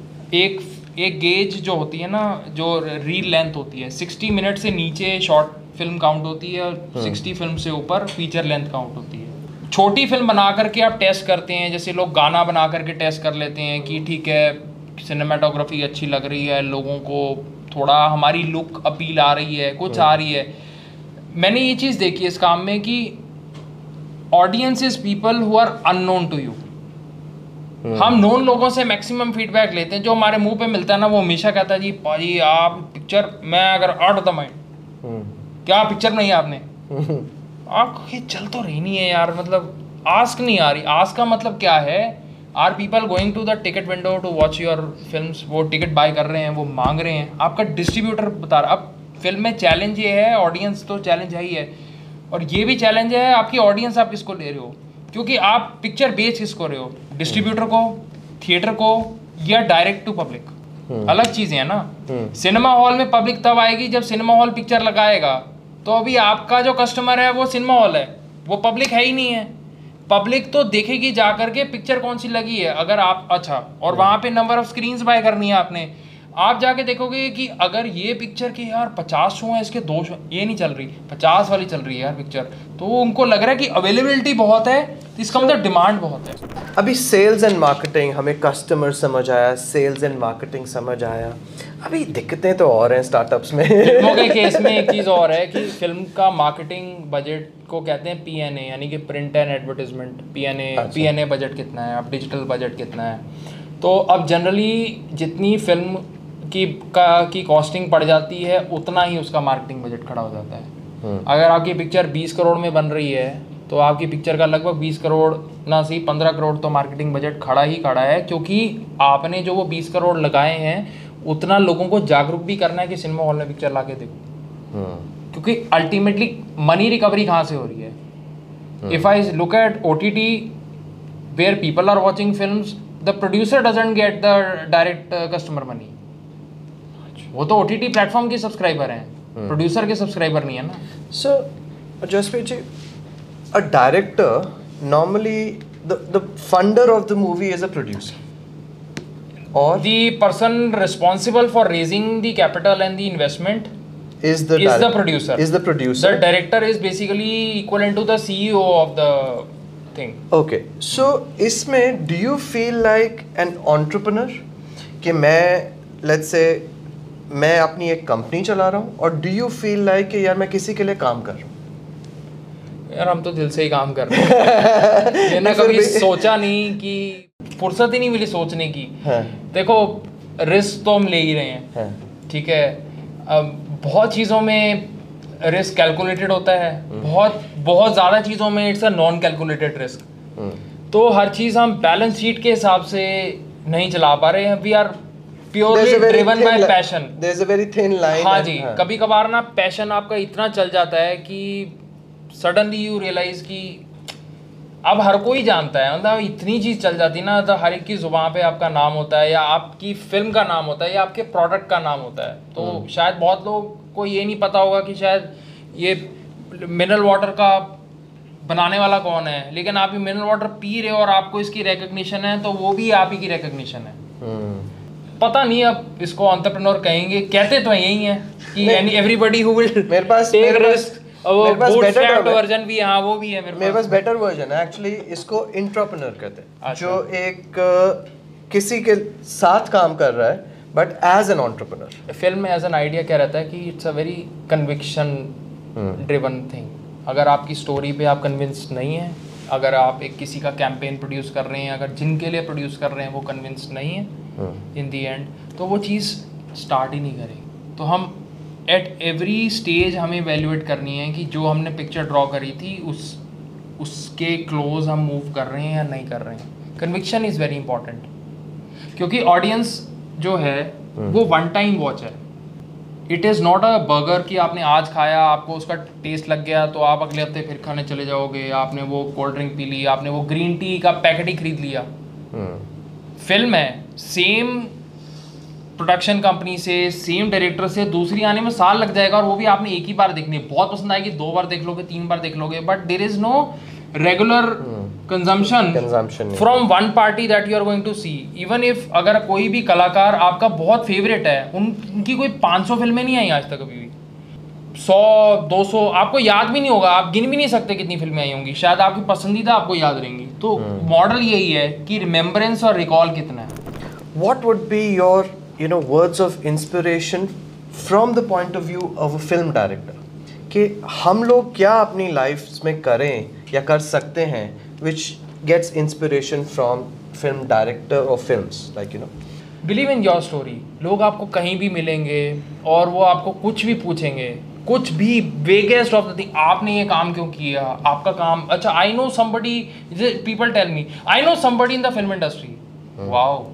एक एक गेज जो होती है ना, जो रील लेंथ होती है, सिक्सटी मिनट से नीचे शॉर्ट फिल्म काउंट होती है और सिक्सटी फिल्म से ऊपर फीचर लेंथ काउंट होती है. छोटी फिल्म बना करके आप टेस्ट करते हैं, जैसे लोग गाना बना करके टेस्ट कर लेते हैं कि ठीक है सिनेमाटोग्राफी अच्छी लग रही है, लोगों को थोड़ा हमारी लुक अपील आ रही है, कुछ आ रही है. मैंने ये चीज़ देखी है इस काम में कि audience is people who are unknown to you. हम नोन लोगों से मैक्सिमम फीडबैक लेते हैं. जो हमारे मुंह पे मिलता है ना, वो हमेशा कहता है जी पाजी आप पिक्चर, मैं अगर आउट ऑफ द माइंड, क्या पिक्चर नहीं है आपने, आप ये चल तो रही नहीं है यार. मतलब आस्क नहीं आ रही. आस्क का मतलब क्या है, are people going to the ticket window to watch your films. वो टिकट बाय कर रहे हैं, वो मांग रहे हैं, आपका डिस्ट्रीब्यूटर बता रहा. अब फिल्म में चैलेंज ये है, ऑडियंस तो चैलेंज है ही है, और ये भी चैलेंज है आपकी ऑडियंस आप किसको ले रहे हो, क्योंकि आप पिक्चर बेच किसको रहे हो, डिस्ट्रीब्यूटर को, थिएटर को, या डायरेक्ट टू पब्लिक. अलग चीज़ें हैं ना. सिनेमा हॉल में पब्लिक तब आएगी जब सिनेमा हॉल पिक्चर लगाएगा. तो अभी आपका जो कस्टमर है वो सिनेमा हॉल है, वो पब्लिक है ही नहीं है. पब्लिक तो देखेगी जा करके पिक्चर कौन सी लगी है. अगर आप अच्छा, और वहाँ पे नंबर ऑफ स्क्रीन्स बाय करनी है आपने, आप जाके देखोगे कि अगर ये पिक्चर के यार पचास शो हैं, इसके दो शो, ये नहीं चल रही, पचास वाली चल रही है यार पिक्चर, तो उनको लग रहा है कि अवेलेबिलिटी बहुत है, तो इसका मतलब डिमांड बहुत है. अभी सेल्स एंड मार्केटिंग, हमें कस्टमर समझ आया, सेल्स एंड मार्केटिंग समझ आया. अभी दिक्कतें तो और हैं स्टार्टअप्स में. फिल्मों के केस में एक चीज़ और है कि फिल्म का मार्केटिंग बजट को कहते हैं पी एन ए, यानी कि print and advertisement. P N A P N A budget कितना है, अब डिजिटल बजट कितना है. तो अब जनरली जितनी फिल्म की का की कॉस्टिंग पड़ जाती है, उतना ही उसका मार्केटिंग बजट खड़ा हो जाता है. अगर आपकी पिक्चर बीस करोड़ में बन रही है, तो आपकी पिक्चर का लगभग बीस करोड़ ना सही पंद्रह करोड़ तो मार्केटिंग बजट खड़ा ही खड़ा है, क्योंकि आपने जो वो बीस करोड़ लगाए हैं उतना लोगों को जागरूक भी करना है कि सिनेमा हॉल में पिक्चर ला के देखो. क्योंकि अल्टीमेटली मनी रिकवरी कहाँ से हो रही है. If I look at O T T where people are watching films, the producer doesn't get the direct customer money. वो तो ओ टी टी प्लेटफॉर्म के सब्सक्राइबर हैं, प्रोड्यूसर के सब्सक्राइबर नहीं है ना. सो जसप्रीत जी, a director normally the the funder of the movie is a producer, or the person responsible for raising the capital and the investment is the is the producer. Is the producer. The director is basically equivalent to the C E O of the thing. Okay, so इसमें do you feel like an entrepreneur कि मैं let's say मैं अपनी एक company चला रहा हूँ, और do you feel like कि यार मैं किसी के लिए काम कर रहा हूँ? यार हम तो दिल से ही काम कर रहे हैं. मैंने कभी सोचा नहीं कि फुर्सत ही नहीं मिली सोचने की. हाँ. देखो रिस्क तो हम ले ही रहे हैं. हाँ. ठीक है. अब बहुत चीज़ों में रिस्क कैलकुलेटेड होता है, बहुत बहुत ज़्यादा चीज़ों में it's a non calculated risk. तो हर चीज़ हम बैलेंस शीट के हिसाब से नहीं चला पा रहे हैं. We are purely driven by passion. There is a very thin line. हाँ जी, कभी कभार ना पैशन आपका इतना चल जाता है कि सडनली यू रियलाइज कि अब हर कोई जानता है, मतलब इतनी चीज़ चल जाती है ना, तो हर एक की ज़ुबान पे आपका नाम होता है, या आपकी फिल्म का नाम होता है, या आपके प्रोडक्ट का नाम होता है। तो शायद बहुत लोग को ये नहीं पता होगा कि शायद ये मिनरल वाटर का बनाने वाला कौन है, लेकिन आप ये मिनरल वाटर पी रहे हो और आपको इसकी रिकग्निशन है, तो वो भी आप ही की रिकग्निशन है। पता नहीं अब इसको एंटरप्रेन्योर कहेंगे, कहते तो यही है कि एवरीबडी हु विल मेरे पास टेक रिस्क, मेरे पास बेटर वर्जन भी, हाँ वो भी है मेरे, मेरे पास बेटर वर्जन है एक्चुअली। इसको इंट्राप्रेन्योर कहते हैं, जो एक uh, किसी के साथ काम कर रहा है but as an entrepreneur. Film में एज एन आइडिया क्या रहता है कि it's a very conviction driven thing. अगर आपकी स्टोरी पे आप कन्विंस्ड नहीं है, अगर आप एक किसी का कैंपेन प्रोड्यूस कर रहे हैं, अगर जिनके लिए प्रोड्यूस कर रहे हैं वो कन्विंस्ड नहीं है इन दी एंड, तो वो चीज़ स्टार्ट ही नहीं करेगी। तो हम एट एवरी स्टेज हमें वैल्यूएट करनी है कि जो हमने पिक्चर ड्रॉ करी थी उस उसके क्लोज हम मूव कर रहे हैं या नहीं कर रहे हैं। कन्विक्शन इज़ वेरी इंपॉर्टेंट, क्योंकि ऑडियंस जो है वो वन टाइम वॉच है। It is not a burger कि आपने आज खाया, आपको उसका टेस्ट लग गया तो आप अगले हफ्ते फिर खाने चले जाओगे। आपने वो कोल्ड ड्रिंक पी ली, आपने वो ग्रीन टी का पैकेट ही खरीद लिया। फिल्म है, सेम प्रोडक्शन कंपनी से, सेम डायरेक्टर से दूसरी आने में साल लग जाएगा, और वो भी आपने एक ही बार देखनी है। बहुत पसंद आएगी, दो बार देख लोगे, तीन बार देख लोगे, but there is no regular consumption from one party that you are going to see. Even if अगर कोई भी कलाकार आपका बहुत फेवरेट है, उन उनकी कोई पाँच सौ फिल्में नहीं आई आज तक कभी भी, सौ दो सौ आपको याद भी नहीं होगा, आप गिन भी नहीं सकते कितनी फिल्में आई होंगी, शायद आपकी पसंदीदा आपको याद रहेंगी। तो मॉडल यही है कि रिमेम्बरेंस और रिकॉल कितना है। What would be your you know words of inspiration from the point of view of a film director, कि हम लोग क्या अपनी लाइफ में करें या कर सकते हैं which gets inspiration from film director or films, like you know believe in your story. लोग आपको कहीं भी मिलेंगे और वो आपको कुछ भी पूछेंगे, कुछ भी वेगेस्ट ऑफ द थिंग, आपने ये काम क्यों किया, आपका काम अच्छा। I know somebody, people tell me I know somebody in the film industry. Wow,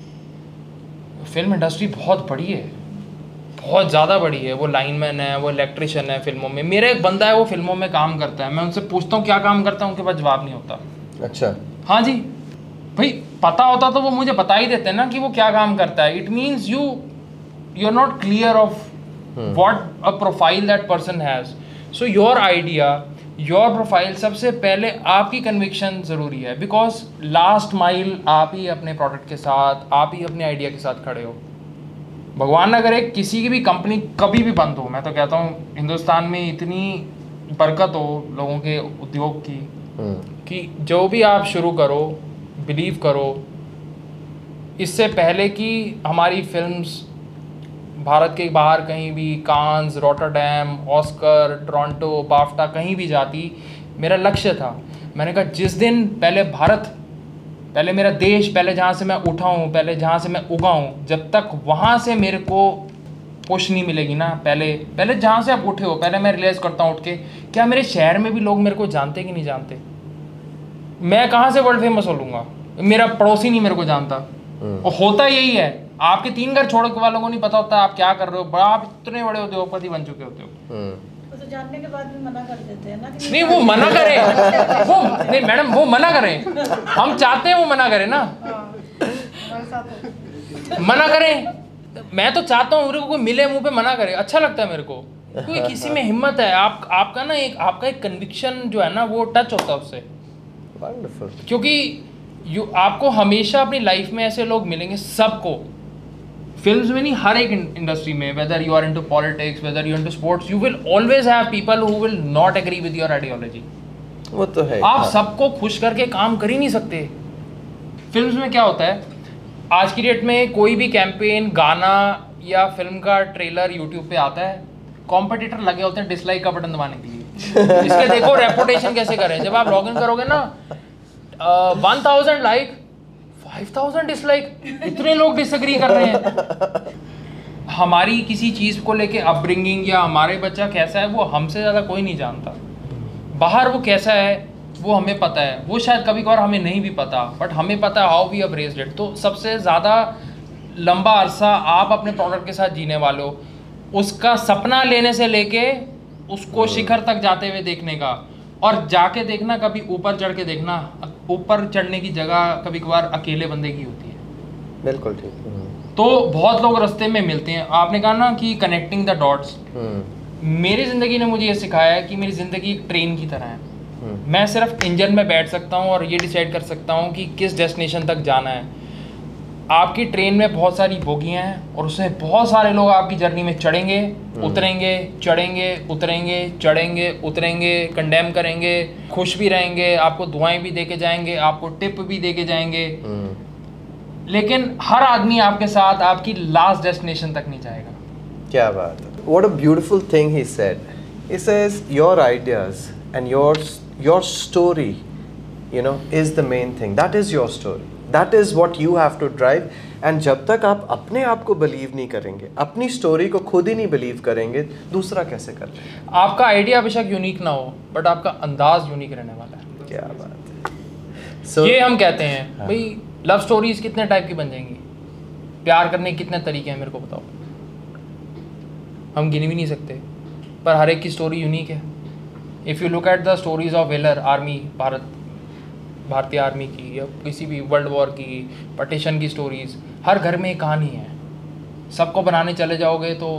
film industry बहुत बड़ी है, बहुत ज़्यादा बड़ी है। वो लाइनमैन है, वो इलेक्ट्रिशियन है फिल्मों में। मेरा एक बंदा है वो फिल्मों में काम करता है, मैं उनसे पूछता हूँ क्या काम करता है, उनके पास जवाब नहीं होता। अच्छा, हाँ जी भाई, पता होता तो वो मुझे बता ही देते ना कि वो क्या काम करता है। It means you you are not clear of what a profile that person has. So your idea, your profile, सबसे पहले आपकी कन्विक्शन ज़रूरी है, बिकॉज लास्ट माइल आप ही अपने प्रोडक्ट के साथ, आप ही अपने आइडिया के साथ खड़े हो। भगवान ना करे किसी की भी कंपनी कभी भी बंद हो, मैं तो कहता हूँ हिंदुस्तान में इतनी बरकत हो लोगों के उद्योग की कि जो भी आप शुरू करो, बिलीव करो। इससे पहले कि हमारी फिल्म्स भारत के बाहर कहीं भी Cannes, Rotterdam, Oscar, Toronto, BAFTA कहीं भी जाती, मेरा लक्ष्य था, मैंने कहा जिस दिन पहले भारत, पहले मेरा देश, पहले जहाँ से मैं उठा हूँ, पहले जहाँ से मैं उगा हूँ, जब तक वहाँ से मेरे को पुश नहीं मिलेगी ना, पहले पहले जहाँ से आप उठे हो, पहले मैं रियलाइज़ करता हूँ उठ के, क्या मेरे शहर में भी लोग मेरे को जानते कि नहीं जानते। मैं कहाँ से वर्ल्ड फेमस हो लूँगा, मेरा पड़ोसी नहीं मेरे को जानता। और होता यही है, आपके तीन घर छोड़ के वालों को नहीं पता होता आप क्या कर रहे हो, बड़ा आप इतने बड़े उद्योगपति बन चुके होते हो। तो जानने के बाद भी मना कर देते हैं ना कि नहीं, वो मना करें, वो नहीं मैडम, वो मना करें, हम चाहते हैं वो मना करें ना, मना करें। मैं तो चाहता हूँ मेरे को कोई मिले मुंह पे मना करे, अच्छा लगता है मेरे को, कोई किसी में हिम्मत है। आप आपका ना एक आपका एक कन्विक्शन जो है ना वो टच होता है उससे। Wonderful. क्योंकि यू आपको हमेशा अपनी लाइफ में ऐसे लोग मिलेंगे, सबको, फिल्म्स में नहीं, हर एक इंडस्ट्री में, whether you are into politics, whether you into sports, you will always have people who will not agree with your ideology. वो तो है, आप हाँ। सबको खुश करके काम कर ही नहीं सकते। फिल्म्स में क्या होता है, आज की डेट में कोई भी कैंपेन, गाना या फिल्म का ट्रेलर यूट्यूब पे आता है, कॉम्पिटिटर लगे होते हैं डिसलाइक का बटन दबाने के लिए। इसके देखो रेपुटेशन कैसे करें, जब आप लॉग इन करोगे ना, one thousand like, five thousand dislike, इतने लोग डिसएग्री कर रहे हैं। हमारी किसी चीज़ को लेके अपब्रिंगिंग या हमारे बच्चा कैसा है वो हमसे ज़्यादा कोई नहीं जानता। बाहर वो कैसा है वो हमें पता है, वो शायद कभी कभार हमें नहीं भी पता, बट हमें पता है how we have raised it. तो सबसे ज़्यादा लंबा अरसा आप अपने प्रोडक्ट के साथ जीने वाले हो, उसका सपना लेने से लेके उसको शिखर तक जाते हुए देखने का, और जाके देखना कभी ऊपर चढ़ के देखना, ऊपर चढ़ने की जगह कभी कभार अकेले बंदे की होती है। बिल्कुल ठीक। तो बहुत लोग रास्ते में मिलते हैं। आपने कहा ना कि कनेक्टिंग द डॉट्स, मेरी ज़िंदगी ने मुझे ये सिखाया है कि मेरी ज़िंदगी एक ट्रेन की तरह है। मैं सिर्फ इंजन में बैठ सकता हूँ और ये डिसाइड कर सकता हूँ कि किस डेस्टिनेशन तक जाना है। आपकी ट्रेन में बहुत सारी बोगियाँ हैं और उसमें बहुत सारे लोग आपकी जर्नी में चढ़ेंगे, उतरेंगे, चढ़ेंगे, उतरेंगे, चढ़ेंगे, उतरेंगे, कंडेम करेंगे, खुश भी रहेंगे, आपको दुआएं भी दे के जाएंगे, आपको टिप भी दे के जाएंगे, लेकिन हर आदमी आपके साथ आपकी लास्ट डेस्टिनेशन तक नहीं जाएगा। क्या बात है। What a beautiful thing he said. He says your ideas and your your story, you know, is the main thing. That is your story. That is what you have to drive. And जब तक आप अपने आप को believe नहीं करेंगे, अपनी story को खुद ही नहीं बिलीव करेंगे, दूसरा कैसे कर लेंगे? आपका आइडिया बेशक यूनिक ना हो, बट आपका अंदाज यूनिक रहने वाला है। क्या बात है। So, ये हम कहते हैं हाँ। भाई लव स्टोरीज कितने टाइप की बन जाएंगी, प्यार करने के कितने तरीके हैं मेरे को बताओ, हम गिन भी नहीं सकते, पर हर एक की स्टोरी यूनिक है। If you look at the stories of valour army, Bharat भारतीय आर्मी की या किसी भी वर्ल्ड वॉर की, पार्टीशन की स्टोरीज़, हर घर में एक कहानी है। सबको बनाने चले जाओगे तो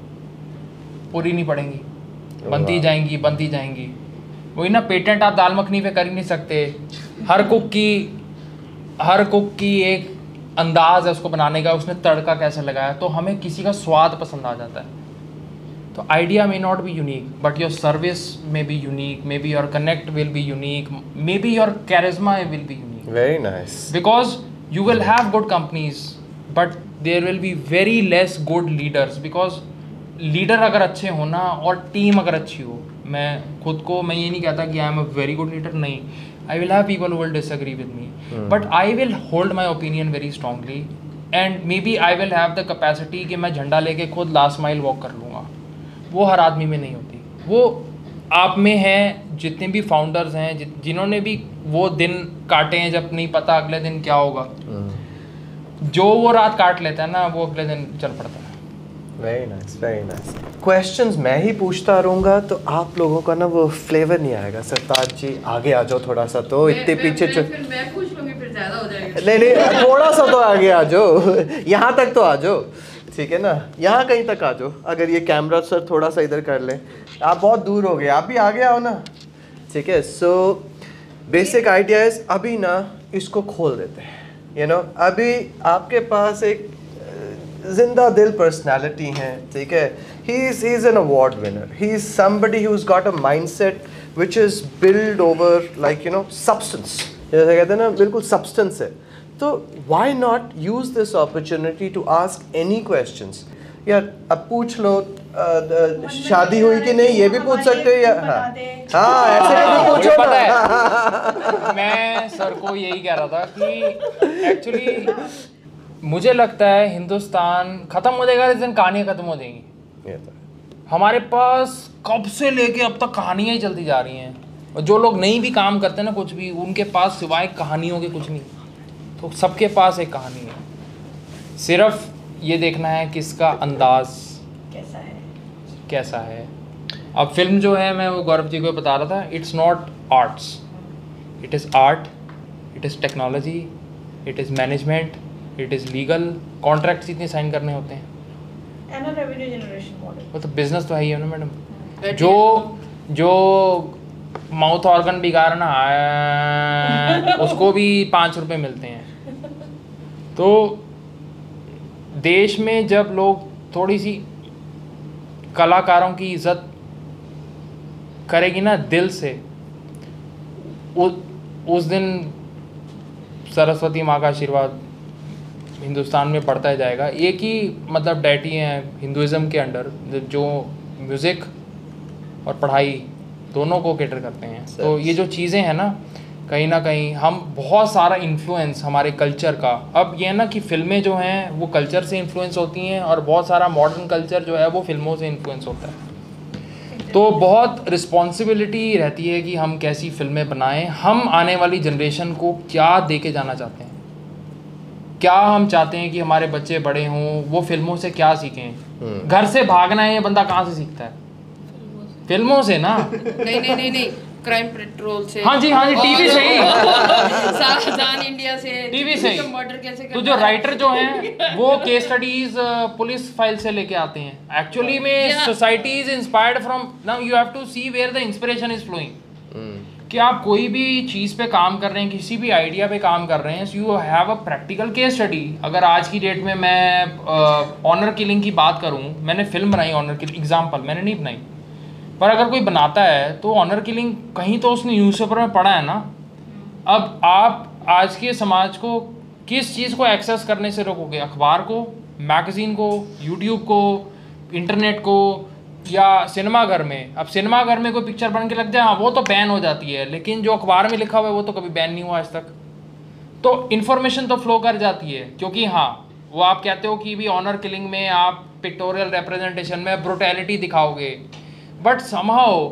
पूरी नहीं पड़ेंगी, बनती जाएंगी बनती जाएंगी। वही ना, पेटेंट आप दाल मखनी पे कर ही नहीं सकते। हर कुक की हर कुक की एक अंदाज है उसको बनाने का, उसने तड़का कैसे लगाया, तो हमें किसी का स्वाद पसंद आ जाता है। तो idea may not be unique, but your service may be unique, may be your connect will be unique, may be your charisma will be unique. Very nice. Because you will have good companies, but there will be very less good leaders. Because leader अगर अच्छे हो ना और team अगर अच्छी हो, मैं खुद को मैं ये नहीं कहता कि I am a very good leader, नहीं, I will have people who will disagree with me, hmm. but I will hold my opinion very strongly, and maybe I will have the capacity कि मैं झंडा लेके खुद last mile walk कर लूँगा। वो हर आदमी में नहीं होती, वो आप में है। जितने भी फाउंडर्स हैं, जि, जिन्होंने भी वो दिन काटे हैं जब नहीं पता अगले दिन क्या होगा, hmm. जो वो रात काट लेता है ना, वो अगले दिन चल पड़ता है। Very nice, very nice. Questions मैं ही पूछता रहूँगा तो आप लोगों का ना वो फ्लेवर नहीं आएगा। सरताज जी आगे आ जाओ थोड़ा सा, तो इतने पीछे चुप। फिर मैं पूछ लूँगी, फिर ज़्यादा हो जाएगा। नहीं नहीं, थोड़ा सा तो आगे आ जाओ, यहाँ तक तो आ जाओ, ठीक है ना, यहाँ कहीं तक आ जाओ। अगर ये कैमरा सर थोड़ा सा इधर कर लें, आप बहुत दूर हो गए, आप भी आगे आओ ना, ठीक है। सो बेसिक आइडियाज़ अभी ना इसको खोल देते हैं, यू नो। अभी आपके पास एक जिंदा दिल पर्सनालिटी है, ठीक है। He is he is an award winner, he is somebody who has got a mindset which is build over like you know substance, जैसे कहते हैं ना, बिल्कुल सब्सटेंस है। तो why not use this opportunity to ask any questions. यार अब पूछ लो, आ, आ, शादी हुई कि नहीं, ये भी पूछ सकते हो, या हाँ हाँ ऐसे भी पूछो ना। मैं सर को यही कह रहा था कि एक्चुअली मुझे लगता है हिंदुस्तान ख़त्म हो जाएगा जिस दिन कहानियाँ ख़त्म हो जाएंगी। ये तो हमारे पास कब से लेके अब तक कहानियाँ ही चलती जा रही हैं, और जो लोग नहीं भी काम करते ना कुछ भी, उनके पास सिवाय कहानियों के कुछ नहीं। तो सबके पास एक कहानी है, सिर्फ ये देखना है किसका अंदाज कैसा है कैसा है। अब फिल्म जो है, मैं वो गौरव जी को बता रहा था, it's not arts, it is art, it is technology, it is management, it is legal. Contracts इतने साइन करने होते हैं, एंड रेवेन्यू जनरेशन मॉडल। वो तो बिजनेस तो है ही है ना मैडम। जो जो माउथ ऑर्गन बिगाड़ ना है, उसको भी पाँच रुपए मिलते हैं। तो देश में जब लोग थोड़ी सी कलाकारों की इज्जत करेगी ना दिल से, उ, उस दिन सरस्वती माँ का आशीर्वाद हिंदुस्तान में बढ़ता ही जाएगा। एक ही मतलब डैटी हैं हिंदुज़म के अंडर जो म्यूज़िक और पढ़ाई दोनों को कैटर करते हैं। तो ये जो चीज़ें हैं ना, कहीं ना कहीं हम बहुत सारा इन्फ्लुएंस हमारे कल्चर का, अब ये है ना कि फ़िल्में जो हैं वो कल्चर से इन्फ्लुएंस होती हैं, और बहुत सारा मॉडर्न कल्चर जो है वो फिल्मों से इन्फ्लुएंस होता है। तो बहुत रिस्पॉन्सिबिलिटी रहती है कि हम कैसी फ़िल्में बनाएं, हम आने वाली जनरेशन को क्या दे के जाना चाहते हैं। क्या हम चाहते हैं कि हमारे बच्चे बड़े हों, वो फिल्मों से क्या सीखें। घर से भागना है ये बंदा कहाँ से सीखता है? फिल्मों से ना। नहीं नहीं नहीं नहीं क्राइम पेट्रोल से। हाँ जी हाँ जी, टीवी से ही, सावधान इंडिया से, टीवी से ही। मर्डर कैसे करना तो जो राइटर जो हैं वो केस स्टडीज पुलिस फाइल से लेके आते हैं। एक्चुअली में society is inspired from, now you have to see where the inspiration is flowing. कि आप कोई भी चीज़ पे काम कर रहे हैं, किसी भी आइडिया पे काम कर रहे हैं, so you have a practical case study. अगर आज की डेट में मैं ऑनर uh, किलिंग की बात करूं, मैंने फिल्म बनाई ऑनर किलिंग, एग्जांपल मैंने नहीं बनाई, पर अगर कोई बनाता है तो ऑनर किलिंग कहीं तो उसने न्यूज़पेपर में पढ़ा है ना। अब आप आज के समाज को किस चीज़ को एक्सेस करने से रोकोगे? अखबार को, मैगज़ीन को, यूट्यूब को, इंटरनेट को, या सिनेमाघर में? अब सिनेमाघर में कोई पिक्चर बन के लग जाए, हाँ वो तो बैन हो जाती है, लेकिन जो अखबार में लिखा हुआ है वो तो कभी बैन नहीं हुआ आज तक। तो इन्फॉर्मेशन तो फ्लो कर जाती है, क्योंकि हाँ वो आप कहते हो कि भी ऑनर किलिंग में आप पिक्टोरियल रिप्रेजेंटेशन में ब्रुटैलिटी दिखाओगे, बट समहाउ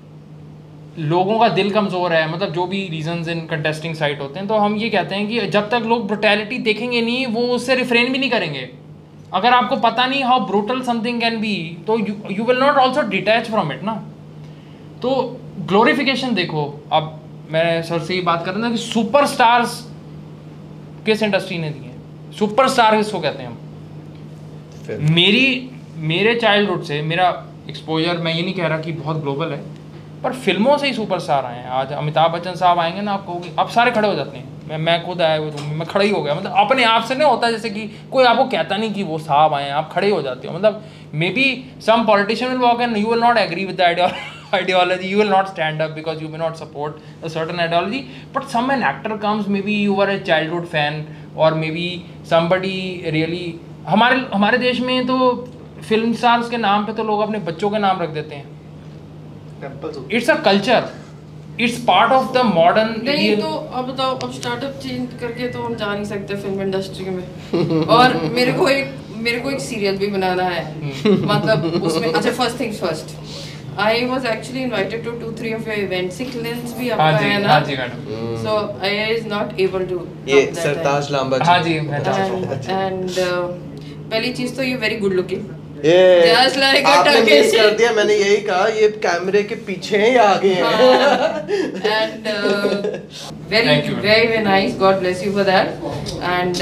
लोगों का दिल कमज़ोर है, मतलब जो भी रीजंस इन कंटेस्टिंग साइट होते हैं, तो हम ये कहते हैं कि जब तक लोग ब्रुटैलिटी देखेंगे नहीं वो उससे रिफ्रेन भी नहीं करेंगे। अगर आपको पता नहीं how brutal something can be, तो you will not also detach from it ना। तो ग्लोरिफिकेशन देखो, अब मैं सर से ही बात कर रहा था कि सुपर स्टार्स किस इंडस्ट्री ने दिए? सुपर स्टार किसको कहते हैं हम? मेरी मेरे चाइल्डहुड से मेरा एक्सपोजर, मैं ये नहीं कह रहा कि बहुत ग्लोबल है, पर फिल्मों से ही सुपरस्टार आए हैं। आज अमिताभ बच्चन साहब आएंगे ना, आप कहोगे, आप सारे खड़े हो जाते हैं। मैं मैं खुद आया वो रूम में, मैं खड़ा ही हो गया, मतलब अपने आप से नहीं होता, जैसे कि कोई आपको कहता नहीं कि वो साहब आए हैं, आप खड़े हो जाते हो। मतलब may be some politician will walk and you will not agree with the ideology, you will not stand up because you may not support a certain ideology, but some an actor comes, maybe you were a childhood fan or maybe somebody really, हमारे हमारे देश में तो film stars के नाम पे तो लोग अपने बच्चों के नाम रख देते हैं। It's a culture, it's part of the modern. नहीं तो अब बताओ, अब स्टार्टअप चेंज करके तो हम जा नहीं सकते फिल्म इंडस्ट्री में। और मेरे को एक मेरे को एक सीरियल भी बनाना है, मतलब उसमें, अच्छा first things first, I was actually invited to two three of your events. Sick Lens भी आपका है ना? हाँ जी madam. So I is not able to. ये सरताज लांबा। हाँ जी। And and पहली चीज तो ये very good looking. ये Just like a आपने Turkish. मिस कर दिया, मैंने यही कहा, ये कैमरे के पीछे ही आगे हैं। And very very very nice. God bless you for that. And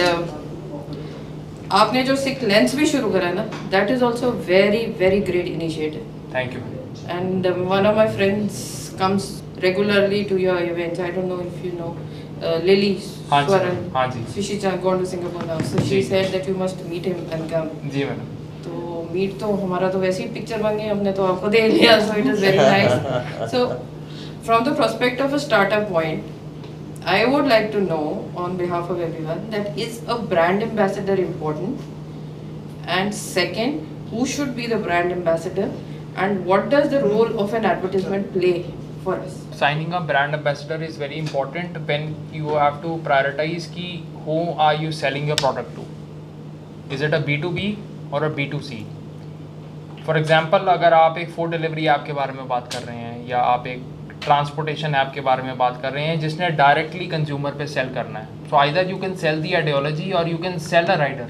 आपने जो Sick Lens भी शुरू करा ना, that is also very very great initiative. Thank you. And um, one of my friends comes regularly to your events. I don't know if you know uh, Lily Swaran. हाँ जी। So she's gone to Singapore now. So she said that you must meet him and come. जी madam. तो meet तो हमारा तो वैसे ही picture बन गई, हमने तो आपको दे लिया, so it is very nice. So from the prospect of a startup point, I would like to know on behalf of everyone that is a brand ambassador important, and second, who should be the brand ambassador? And what does the role of an advertisement play for us? Signing a brand ambassador is very important when you have to prioritize ki who are you selling your product to. Is it a B two B or a B two C? For example, अगर आप एक food delivery app के बारे में बात कर रहे हैं, या आप एक ट्रांसपोर्टेशन ऐप के बारे में बात कर रहे हैं जिसने डायरेक्टली कंज्यूमर पे सेल करना है, so either you can sell the ideology or you can sell a rider.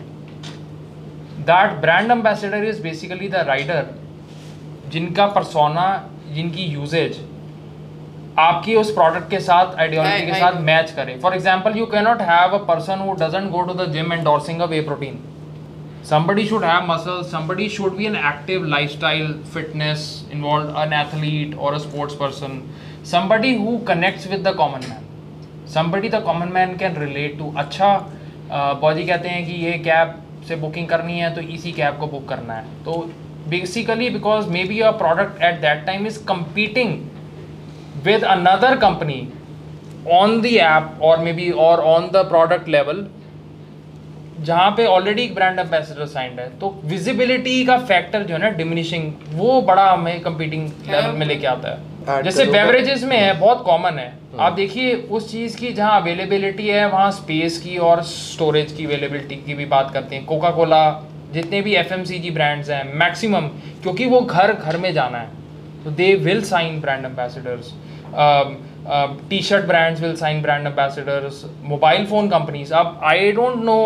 That brand ambassador is basically the rider जिनका परसोना, जिनकी यूजेज आपकी उस प्रोडक्ट के साथ, आइडियोलॉजी के साथ मैच करे। For example, you can not have a person who doesn't go to the gym endorsing a whey protein. somebody should have muscles, somebody should be an active lifestyle, fitness involved, an athlete or a sports person, somebody who connects with the common man, somebody the common man can relate to। अच्छा बॉजी कहते हैं कि ये cab से booking करनी है तो इसी कैब को बुक करना है, तो basically because maybe your product at that time is competing with another company on the app or maybe or on the product level जहाँ पे ऑलरेडी एक ब्रांड एम्बेसडर साइंड है, तो विजिबिलिटी का फैक्टर जो है ना डिमिनिशिंग, वो बड़ा हमें कंपीटिंग लेवल में लेके आता है। जैसे बेवरेजेस में है, बहुत कॉमन है, आप देखिए उस चीज़ की जहाँ अवेलेबिलिटी है वहाँ स्पेस की और स्टोरेज की अवेलेबिलिटी की भी बात करते हैं। कोका कोला, जितने भी F M C G brands हैं मैक्सिमम, क्योंकि वो घर घर में जाना है, तो they will sign brand ambassadors. T shirt brands will sign brand ambassadors, mobile phone companies. अब I don't know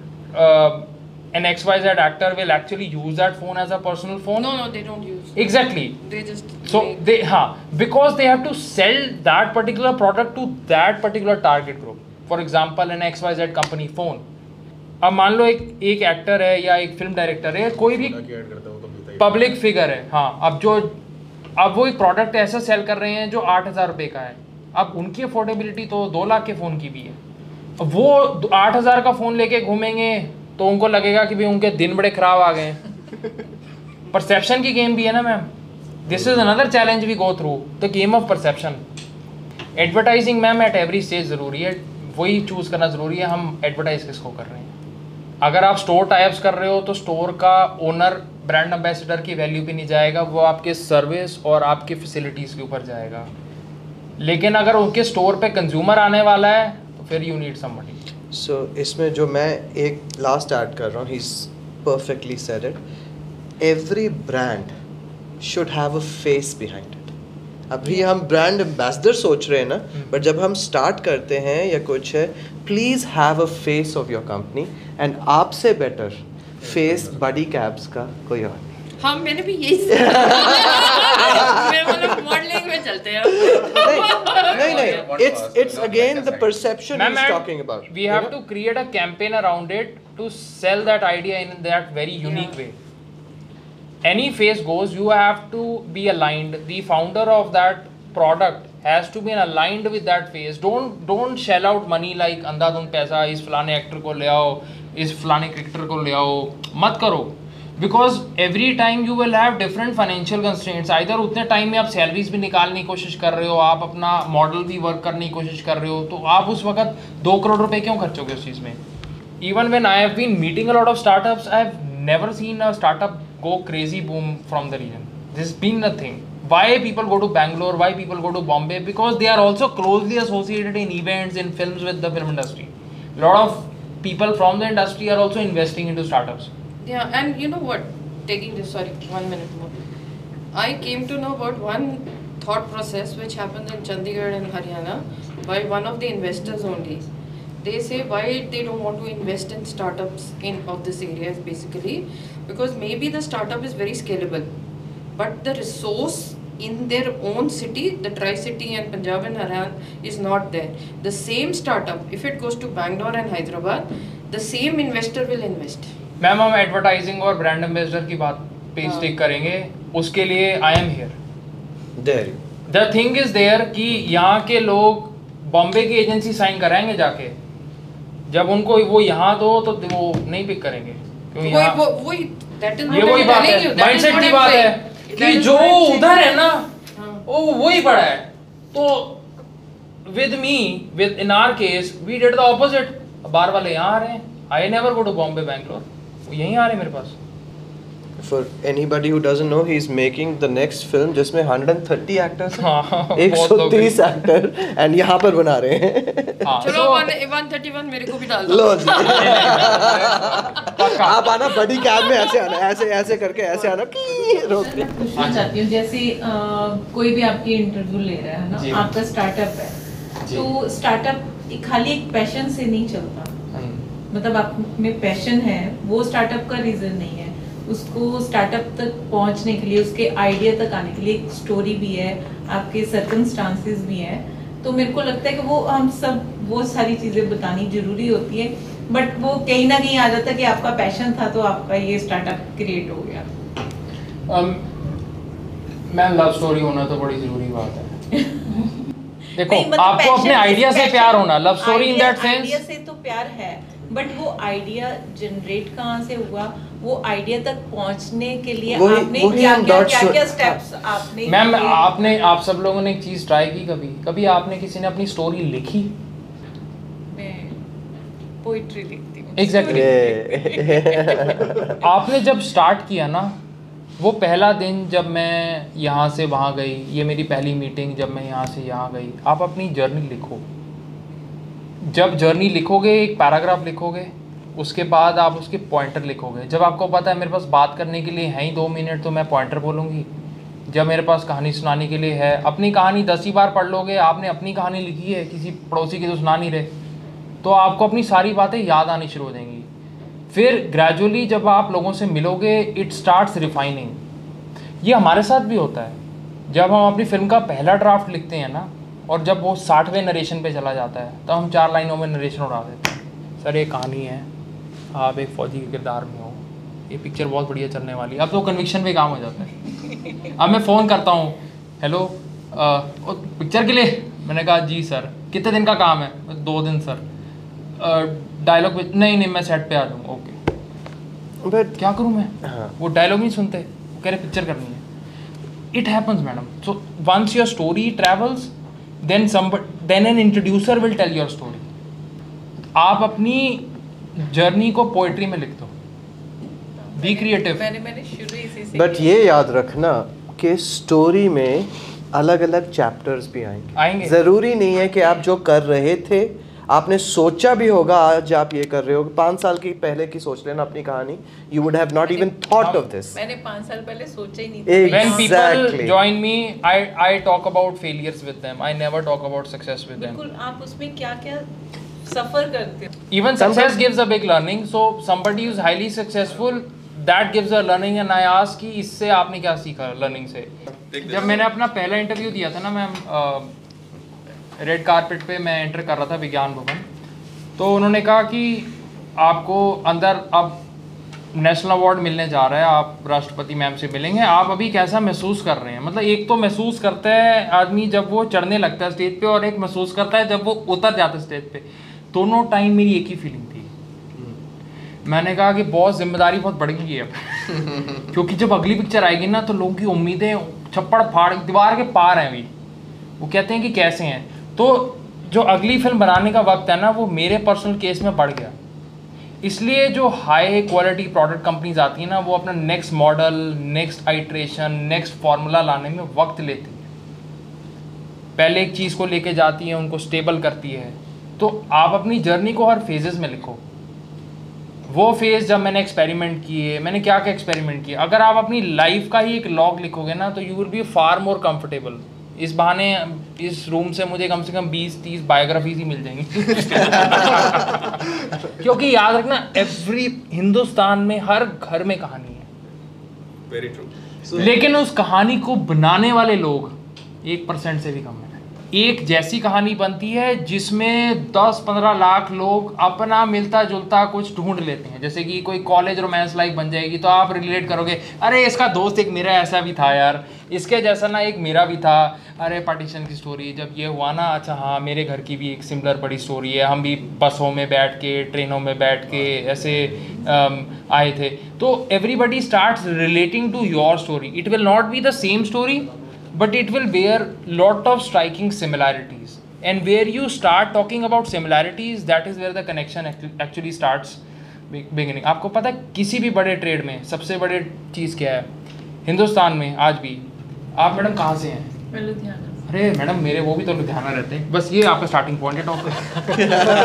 an X Y Z actor will actually use that phone as a personal phone. No, no, they don't use. Exactly. They just. So make- they, हाँ, because they have to sell that particular product to that particular target group. For example, an X Y Z company phone. अब मान लो एक एक actor है या एक film director है, कोई भी पब्लिक फिगर है, हाँ, अब जो अब वो एक प्रोडक्ट ऐसा सेल कर रहे हैं जो आठ हज़ार रुपये का है. अब उनकी अफोर्डेबिलिटी तो दो लाख के फ़ोन की भी है. अब वो आठ हज़ार का फ़ोन लेके घूमेंगे तो उनको लगेगा कि भाई उनके दिन बड़े ख़राब आ गए. परसेप्शन की गेम भी है ना ma'am. This is another challenge we go through, the game of perception. Advertising ma'am at every stage ज़रूरी है, वही चूज़ करना ज़रूरी है हम एडवर्टाइज किसको कर रहे हैं. अगर आप स्टोर टाइप्स कर रहे हो तो स्टोर का ओनर ब्रांड एम्बेसडर की वैल्यू पे नहीं जाएगा, वो आपके सर्विस और आपकी फैसिलिटीज़ के ऊपर जाएगा. लेकिन अगर उनके स्टोर पे कंज्यूमर आने वाला है तो फिर यू नीड समबडी. सो इसमें जो मैं एक लास्ट ऐड कर रहा हूँ, he is perfectly said it, every brand should have a face behind it. अभी हम ब्रांड एम्बेसडर सोच रहे हैं ना, बट जब हम स्टार्ट करते हैं या कुछ है, please have a face of your company. And आपसे बेटर फेस बडी कैब्स का कोई और नहीं. हाँ, मैंने भी यही मैं मतलब मॉडलिंग में चलते हैं. नहीं नहीं, it's it's again the perception he's talking about. We have to create a campaign around it to sell that idea in that very unique way. Any face goes, you have to be aligned. The founder of that product has to be aligned with that face. Don't don't shell out money like अंधाधुंध पैसा इस फलाने actor को ले आओ, इस फलाने cricketer को ले आओ, मत करो. Because every time you will have different financial constraints. Either उतने टाइम में आप सैलरीज भी निकालने की कोशिश कर रहे हो, आप अपना मॉडल भी वर्क करने की कोशिश कर रहे हो, तो आप उस वक्त दो करोड़ रुपए क्यों खर्चोगे उस चीज़ में. Even when I have been meeting a lot of startups, I have never seen a startup go crazy boom from the reason. This been a thing. Why people go to Bangalore? Why people go to Bombay? Because they are also closely associated in events, in films with the film industry. A lot of people from the industry are also investing into startups. Yeah, and you know what? Taking this, sorry, one minute more. I came to know about one thought process which happens in Chandigarh and Haryana by one of the investors only. They say why they don't want to invest in startups in of this area is basically because maybe the startup is very scalable, but the resource in their own city, the Tri-City and Punjab and Haryana, is not there. The same startup, if it goes to Bangalore and Hyderabad, the same investor will invest. Ma'am हम advertising और brand ambassador की बात पे stick करेंगे, उसके लिए I am here. There the thing is there कि यहाँ के लोग बॉम्बे की एजेंसी साइन कराएंगे जाके, जब उनको वो यहाँ दो तो वो नहीं पिक करेंगे क्योंकि वही वो वही that is what ये वही I'm बात telling है, you, that is mindset what की I'm बात है saying. That कि is जो what I'm saying. उधर है ना हाँ. वो वही पड़ा है. तो with me with in our case we did the opposite. बाहर वाले यहाँ आ रहे हैं. I never go to Bombay Bangalore, वो यहीं आ रहे हैं मेरे पास. For anybody who doesn't know, he's making the next film जिसमें one hundred thirty actors हैं, हाँ, एक बहुत सौ लोग तीस एक्टर एंड यहाँ पर बना रहे हैं. हाँ, चलो so- one one thirty one मेरे को भी डाल दो. लो जी. पक्का. आप आना बड़ी कैब में, ऐसे आना, ऐसे ऐसे करके ऐसे आना की रोक के. पूछना चाहती हूँ जैसे अ, कोई भी आपकी इंटरव्यू ले रहा है जी। ना, आपका स्टार्टअप है, जी। तो स्टार्टअप खाली एक पैशन से नहीं चलता. हम्म. मतलब आप में पैशन है, वो स्टार्टअप का रीजन नहीं है. उसको स्टार्टअप तक पहुंचने के लिए, उसके आइडिया तक आने के लिए एक स्टोरी भी है, आपके सर्कमस्टांसेस भी हैं. तो मेरे को लगता है कि वो हम सब वो सारी चीजें बतानी जरूरी होती है, बट वो कहीं ना कहीं आ जाता है कि आपका पैशन था तो आपका ये स्टार्टअप क्रिएट हो गया. मैम लव स्टोरी होना तो बड़ी जरूरी बात है. देखो नहीं, मतलब आपको passion- अपने आइडिया से passion- प्यार होना, love story in that idea- idea sense. से तो प्यार है, बट वो आइडिया जनरेट कहाँ से हुआ, वो आइडिया तक पहुंचने के लिए वही- आपने वही क्या हम क्या not क्या sure- क्या स्टेप्स आपने मैम किए? आपने आप सब लोगों ने एक चीज ट्राई की कभी कभी आपने किसी ने अपनी स्टोरी लिखी? मैं पोइट्री लिखती हूँ. Exactly. आपने जब स्टार्ट किया ना, वो पहला दिन जब मैं यहाँ से वहाँ गई, ये मेरी पहली मीटिंग जब मैं यहाँ से यहाँ गई, आप अपनी जर्नी लिखो. जब जर्नी लिखोगे, एक पैराग्राफ लिखोगे, उसके बाद आप उसके पॉइंटर लिखोगे. जब आपको पता है मेरे पास बात करने के लिए है ही दो मिनट, तो मैं पॉइंटर बोलूँगी. जब मेरे पास कहानी सुनाने के लिए है, अपनी कहानी दस ही बार पढ़ लोगे, आपने अपनी कहानी लिखी है, किसी पड़ोसी की तो सुना नहीं रहे, तो आपको अपनी सारी बातें याद आनी शुरू हो जाएंगी। फिर ग्रेजुअली जब आप लोगों से मिलोगे, इट स्टार्ट्स रिफाइनिंग। ये हमारे साथ भी होता है, जब हम अपनी फिल्म का पहला ड्राफ्ट लिखते हैं ना, और जब वो साठवें नरेशन पे चला जाता है, तो हम चार लाइनों में नरेशन उड़ा देते हैं। सर ये कहानी है, आप एक फ़ौजी के किरदार में हो, ये पिक्चर बहुत बढ़िया चलने वाली है। अब तो कन्विक्शन पे काम हो जाता है। अब मैं फ़ोन करता हूँ, हेलो पिक्चर के लिए, मैंने कहा जी सर, कितने दिन का काम है? दो दिन सर। डायलॉग पे नहीं नहीं मैं सेट पे आ जाऊँगा। ओके बट क्या करूँ मैं? हाँ। वो डायलॉग नहीं सुनते, वो कह रहे पिक्चर करनी है। It happens madam. So once your story travels, then some then an introducer will tell your story. आप अपनी जर्नी को पोइट्री में लिख दो, बी क्रिएटिव। मैंने मैंने शुरू इसी से बट ये याद रखना कि स्टोरी में अलग अलग चैप्टर्स भी आएंगे आएंगे। ज़रूरी नहीं है कि आप जो कर रहे थे, आपने सोचा भी होगा आज आप ये कर रहे हो, पाँच साल की पहले की सोच लेना अपनी कहानी, you would have not even thought of this. मैंने पाँच साल पहले सोचा ही नहीं Exactly. When people Exactly. join me, I I talk about failures with them. I never talk about success with them. बिल्कुल। आप उसमें क्या क्या सफर करते हो? Even success gives a big learning. So somebody who's highly successful, that gives a learning. And I ask कि इससे आपने क्या सीखा learning से? जब मैंने अपना पहला इंटरव्यू दिया था ना, मैं रेड कारपेट पे मैं एंटर कर रहा था विज्ञान भवन, तो उन्होंने कहा कि आपको अंदर अब नेशनल अवार्ड मिलने जा रहा है, आप राष्ट्रपति मैम से मिलेंगे, आप अभी कैसा महसूस कर रहे हैं? मतलब एक तो महसूस करता है आदमी जब वो चढ़ने लगता है स्टेज पे, और एक महसूस करता है जब वो उतर जाता है स्टेज पे। दोनों टाइम मेरी एक ही फीलिंग थी। मैंने कहा कि बहुत जिम्मेदारी बहुत बढ़ गई है अब क्योंकि जब अगली पिक्चर आएगी ना, तो लोगों की उम्मीदें छप्पड़ फाड़ दीवार के पार हैं। अभी वो कहते हैं कि कैसे हैं, तो जो अगली फिल्म बनाने का वक्त है ना, वो मेरे पर्सनल केस में बढ़ गया। इसलिए जो हाई क्वालिटी प्रोडक्ट कंपनीज आती हैं ना, वो अपना next model, next iteration, next formula लाने में वक्त लेती हैं। पहले एक चीज़ को लेके जाती हैं, उनको स्टेबल करती है। तो आप अपनी जर्नी को हर फेजेस में लिखो। वो फेज़ जब मैंने एक्सपेरिमेंट किए, मैंने क्या क्या एक्सपेरिमेंट किए, अगर आप अपनी लाइफ का ही एक लॉग लिखोगे ना, तो you will be far more comfortable. इस बहाने इस रूम से मुझे कम से कम बीस तीस बायोग्राफीज ही मिल जाएंगी क्योंकि याद रखना, एवरी हिंदुस्तान में हर घर में कहानी है, वेरी ट्रू। लेकिन उस कहानी को बनाने वाले लोग एक परसेंट से भी कम है। एक जैसी कहानी बनती है जिसमें दस पंद्रह लाख लोग अपना मिलता जुलता कुछ ढूंढ लेते हैं। जैसे कि कोई कॉलेज रोमांस लाइफ बन जाएगी, तो आप रिलेट करोगे, अरे इसका दोस्त एक मेरा ऐसा भी था यार, इसके जैसा ना एक मेरा भी था, अरे पार्टीशन की स्टोरी जब ये हुआ ना, अच्छा हाँ मेरे घर की भी एक सिमिलर बड़ी स्टोरी है, हम भी बसों में बैठ के, ट्रेनों में बैठ के ऐसे um, आए थे। तो everybody starts relating to your story. It will not be the same story, but it will bear lot of striking similarities, and where you start talking about similarities, that is where the connection actually starts beginning. आपको पता है किसी भी बड़े trade में सबसे बड़े चीज़ क्या है हिंदुस्तान में आज भी? आप मैडम कहाँ से हैं? मैं लुधियाना। अरे मैडम मेरे वो भी तो लुधियाना रहते हैं। बस ये आपका स्टार्टिंग पॉइंट है टॉप पे।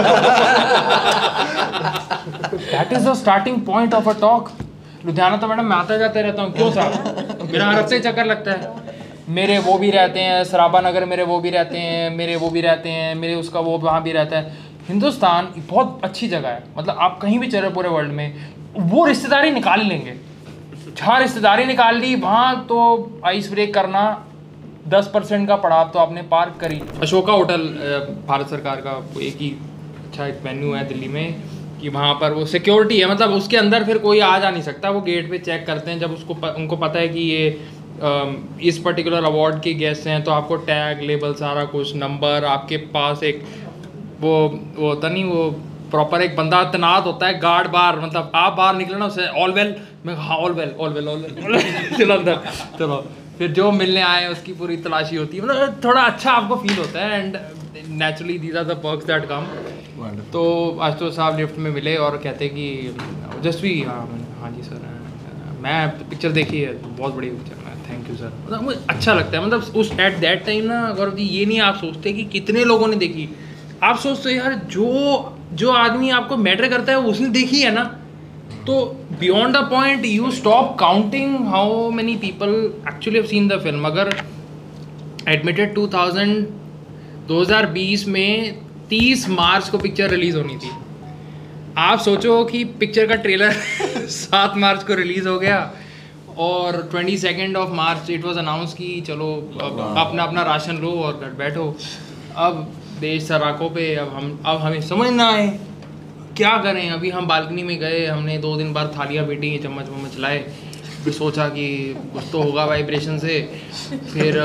That is the starting point of a talk. Ludhiana तो मैडम मैं आता जाते रहता हूँ, क्यों साहब? मेरा हर हफ्ते चक्कर लगता है। मेरे वो भी रहते हैं सराबा नगर, मेरे वो भी रहते हैं, मेरे वो भी रहते हैं, मेरे उसका वो वहाँ भी रहता है। हिंदुस्तान बहुत अच्छी जगह है, मतलब आप कहीं भी चले पूरे वर्ल्ड में, वो रिश्तेदारी निकाल लेंगे। जहाँ रिश्तेदारी निकाल ली वहाँ तो आइस ब्रेक करना दस परसेंट का पड़ाव तो आपने पार करी। अशोका होटल भारत सरकार का एक ही अच्छा एक वेन्यू है दिल्ली में, कि वहाँ पर वो सिक्योरिटी है, मतलब उसके अंदर फिर कोई आ जा नहीं सकता। वो गेट पे चेक करते हैं, जब उसको प, उनको पता है कि ये इस पर्टिकुलर अवार्ड के गेस्ट हैं, तो आपको टैग, लेबल, सारा कुछ, नंबर, आपके पास एक वो वो होता नहीं, वो प्रॉपर एक बंदा तैनात होता है, गार्ड बार, मतलब आप बाहर निकले ना उसे ऑल वेल, मैं हाँ all well all well all well चलो अंदर चलो। फिर जो मिलने आए उसकी पूरी तलाशी होती है, मतलब थोड़ा अच्छा आपको फील होता है। And naturally these are the perks that come. तो आज तो साहब लिफ्ट में मिले और कहते कि जसवी, हाँ हाँ जी सर, मैं पिक्चर देखी है, बहुत बड़ी पिक्चर है, थैंक यू सर। मतलब मुझे अच्छा लगता है, मतलब उस एट दैट टाइम ना गौरव जी, ये नहीं आप सोचते कि कितने लोगों ने देखी, आप सोचते यार जो जो आदमी आपको मैटर करता है उसने देखी है ना, तो beyond the point you stop counting how many people actually have seen the film. अगर एडमिटेड टू थाउजेंड दो हज़ार बीस में तीस मार्च को पिक्चर रिलीज होनी थी. आप सोचो कि पिक्चर का ट्रेलर सात मार्च को रिलीज हो गया और twenty second of March it was announce कि चलो अब अपना अपना राशन लो और घर बैठो. अब देश सराखों पे, अब हम अब हमें समझ ना आए क्या करें. अभी हम बालकनी में गए, हमने दो दिन बाद थालियाँ बेटी चम्मच वम्मच लाए, फिर सोचा कि कुछ तो होगा वाइब्रेशन से. फिर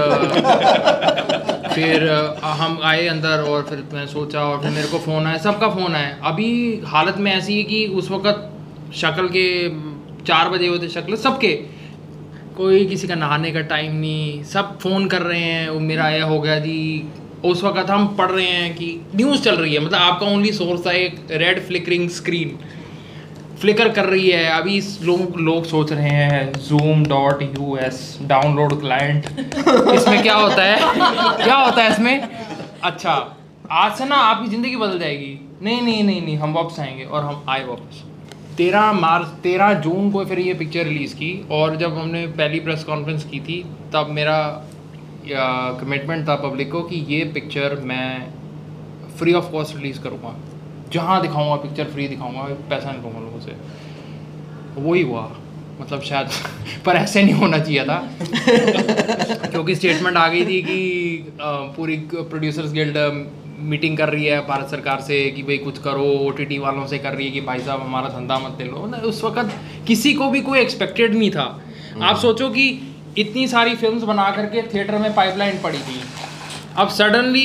फिर हम आए अंदर और फिर मैं सोचा और फिर मेरे को फ़ोन आया, सबका फ़ोन आया. अभी हालत में ऐसी है कि उस वक़्त शक्ल के चार बजे होते शक्ल सबके, कोई किसी का नहाने का टाइम नहीं, सब फ़ोन कर रहे हैं वो मेरा आया हो गया जी. उस वक़्त हम पढ़ रहे हैं कि न्यूज़ चल रही है, मतलब आपका ओनली सोर्स था एक रेड फ्लिकरिंग स्क्रीन फ्लिकर कर रही है. अभी लोग लोग सोच रहे हैं Zoom dot U S download client, इसमें क्या होता है क्या होता है इसमें. अच्छा आज से ना आपकी ज़िंदगी बदल जाएगी. नहीं नहीं नहीं नहीं हम वापस आएंगे और हम आए वापस. तेरह मार्च तेरह जून को फिर ये पिक्चर रिलीज़ की और जब हमने पहली प्रेस कॉन्फ्रेंस की थी तब मेरा कमिटमेंट था पब्लिक को कि ये पिक्चर मैं फ्री ऑफ कॉस्ट रिलीज़ करूँगा. जहाँ दिखाऊंगा पिक्चर फ्री दिखाऊंगा, पैसा नहीं लूँगा लोगों से. वही हुआ मतलब शायद पर ऐसे नहीं होना चाहिए था क्योंकि स्टेटमेंट आ गई थी कि पूरी प्रोड्यूसर्स गिल्ड मीटिंग कर रही है भारत सरकार से कि भाई कुछ करो. ओटीटी वालों से कर रही है कि भाई साहब हमारा धंधा मत ले लो. उस वक्त किसी को भी कोई एक्सपेक्टेड नहीं था. आप सोचो कि इतनी सारी फिल्म्स बना करके थिएटर में पाइपलाइन पड़ी थी, अब सडनली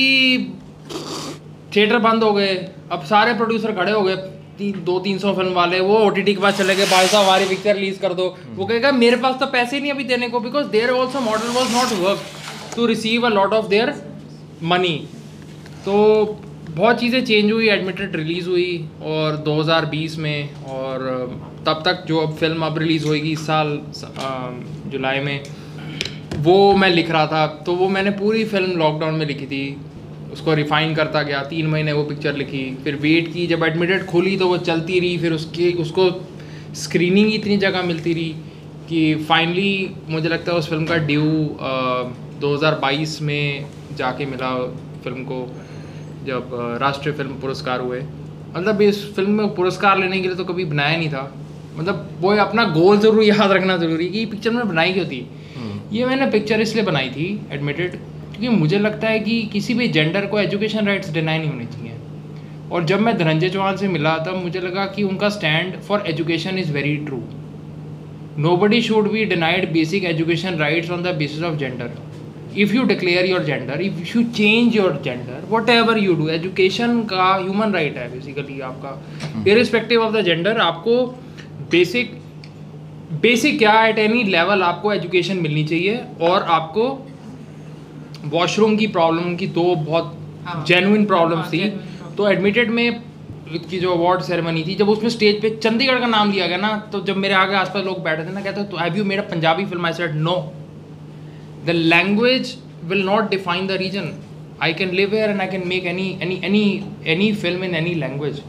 थिएटर बंद हो गए. अब सारे प्रोड्यूसर खड़े हो गए, तीन दो तीन सौ फिल्म वाले, वो ओटीटी के पास चले गए, भाई साहब हमारी पिक्चर रिलीज कर दो. वो कहेगा मेरे पास तो पैसे ही नहीं अभी देने को, because there also model was not work to receive a lot of their money. तो बहुत चीज़ें चेंज हुई. एडमिटेड रिलीज़ हुई और दो हज़ार बीस में, और तब तक जो अब फिल्म अब रिलीज़ होएगी इस साल जुलाई में, वो मैं लिख रहा था. तो वो मैंने पूरी फिल्म लॉकडाउन में लिखी थी, उसको रिफ़ाइन करता गया. तीन महीने वो पिक्चर लिखी, फिर वेट की. जब एडमिटेड खुली तो वो चलती रही, फिर उसकी उसको स्क्रीनिंग इतनी जगह मिलती रही कि फाइनली मुझे लगता है उस फिल्म का ड्यू दो हज़ार बाईस में जाके मिला फिल्म को, जब राष्ट्रीय फिल्म पुरस्कार हुए. मतलब इस फिल्म में पुरस्कार लेने के लिए तो कभी बनाया नहीं था. मतलब वो अपना गोल ज़रूर याद रखना ज़रूरी कि पिक्चर में बनाई क्यों थी. ये मैंने पिक्चर इसलिए बनाई थी एडमिटेड क्योंकि मुझे लगता है कि किसी भी जेंडर को एजुकेशन राइट्स डिनाई नहीं होने चाहिए. और जब मैं धनंजय चौहान से मिला तब मुझे लगा कि उनका stand for education is very true. Nobody should be denied basic education rights on the basis of gender. If you declare your gender, if you change your gender, what ever you do, education का human right है basically आपका, irrespective of the gender. आपको basic basic क्या at any level आपको education मिलनी चाहिए. और आपको वॉशरूम की प्रॉब्लम की दो बहुत जेन्युइन प्रॉब्लम्स थी. तो एडमिटेड में की जो अवार्ड सेरेमनी थी, जब उसमें स्टेज पे चंडीगढ़ का नाम लिया गया ना, तो जब मेरे आगे आसपास लोग बैठे थे ना, कहते तो have you made a Punjabi film. I said no, the language will not define the region. I can live here and I can make any any any any film in any language.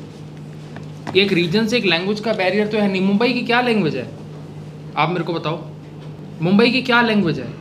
एक region से एक language का barrier तो है नहीं. मुंबई की क्या language है आप मेरे को बताओ, मुंबई की क्या लैंग्वेज है?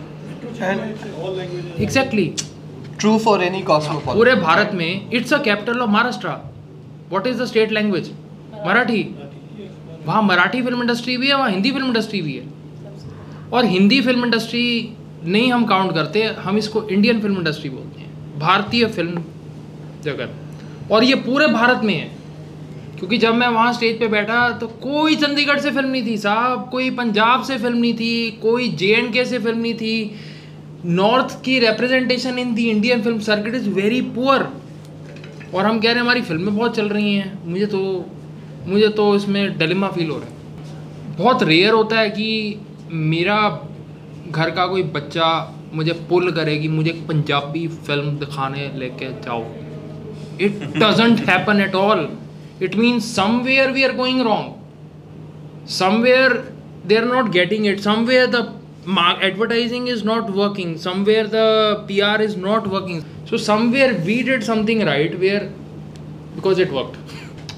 Exactly true for any cosmopolitan. पूरे भारत में it's a capital of Maharashtra. What is the state language? Marathi. वहाँ मराठी फिल्म इंडस्ट्री भी है, वहाँ हिंदी फिल्म इंडस्ट्री भी है. और हिंदी फिल्म इंडस्ट्री नहीं हम काउंट करते, हम इसको इंडियन फिल्म इंडस्ट्री बोलते हैं, भारतीय फिल्म जगत. और ये पूरे भारत में है. क्योंकि जब मैं वहाँ स्टेज पे बैठा तो कोई चंडीगढ़ से फिल्म नहीं थी साहब, कोई पंजाब से फिल्म नहीं थी, कोई जे एंड के से फिल्म नहीं थी. नॉर्थ की representation in the Indian film circuit is very poor. और हम कह रहे हैं हमारी फिल्में बहुत चल रही हैं. मुझे तो मुझे तो इसमें डिलेमा फील हो रहा है. बहुत रेयर होता है कि मेरा घर का कोई बच्चा मुझे पुल करे कि मुझे एक पंजाबी फिल्म दिखाने लेके जाओ. It doesn't happen at all. It means somewhere we are going wrong. Somewhere they are not getting it. Somewhere the advertising is not working. Somewhere the P R is not working. So somewhere we did something right where because it worked.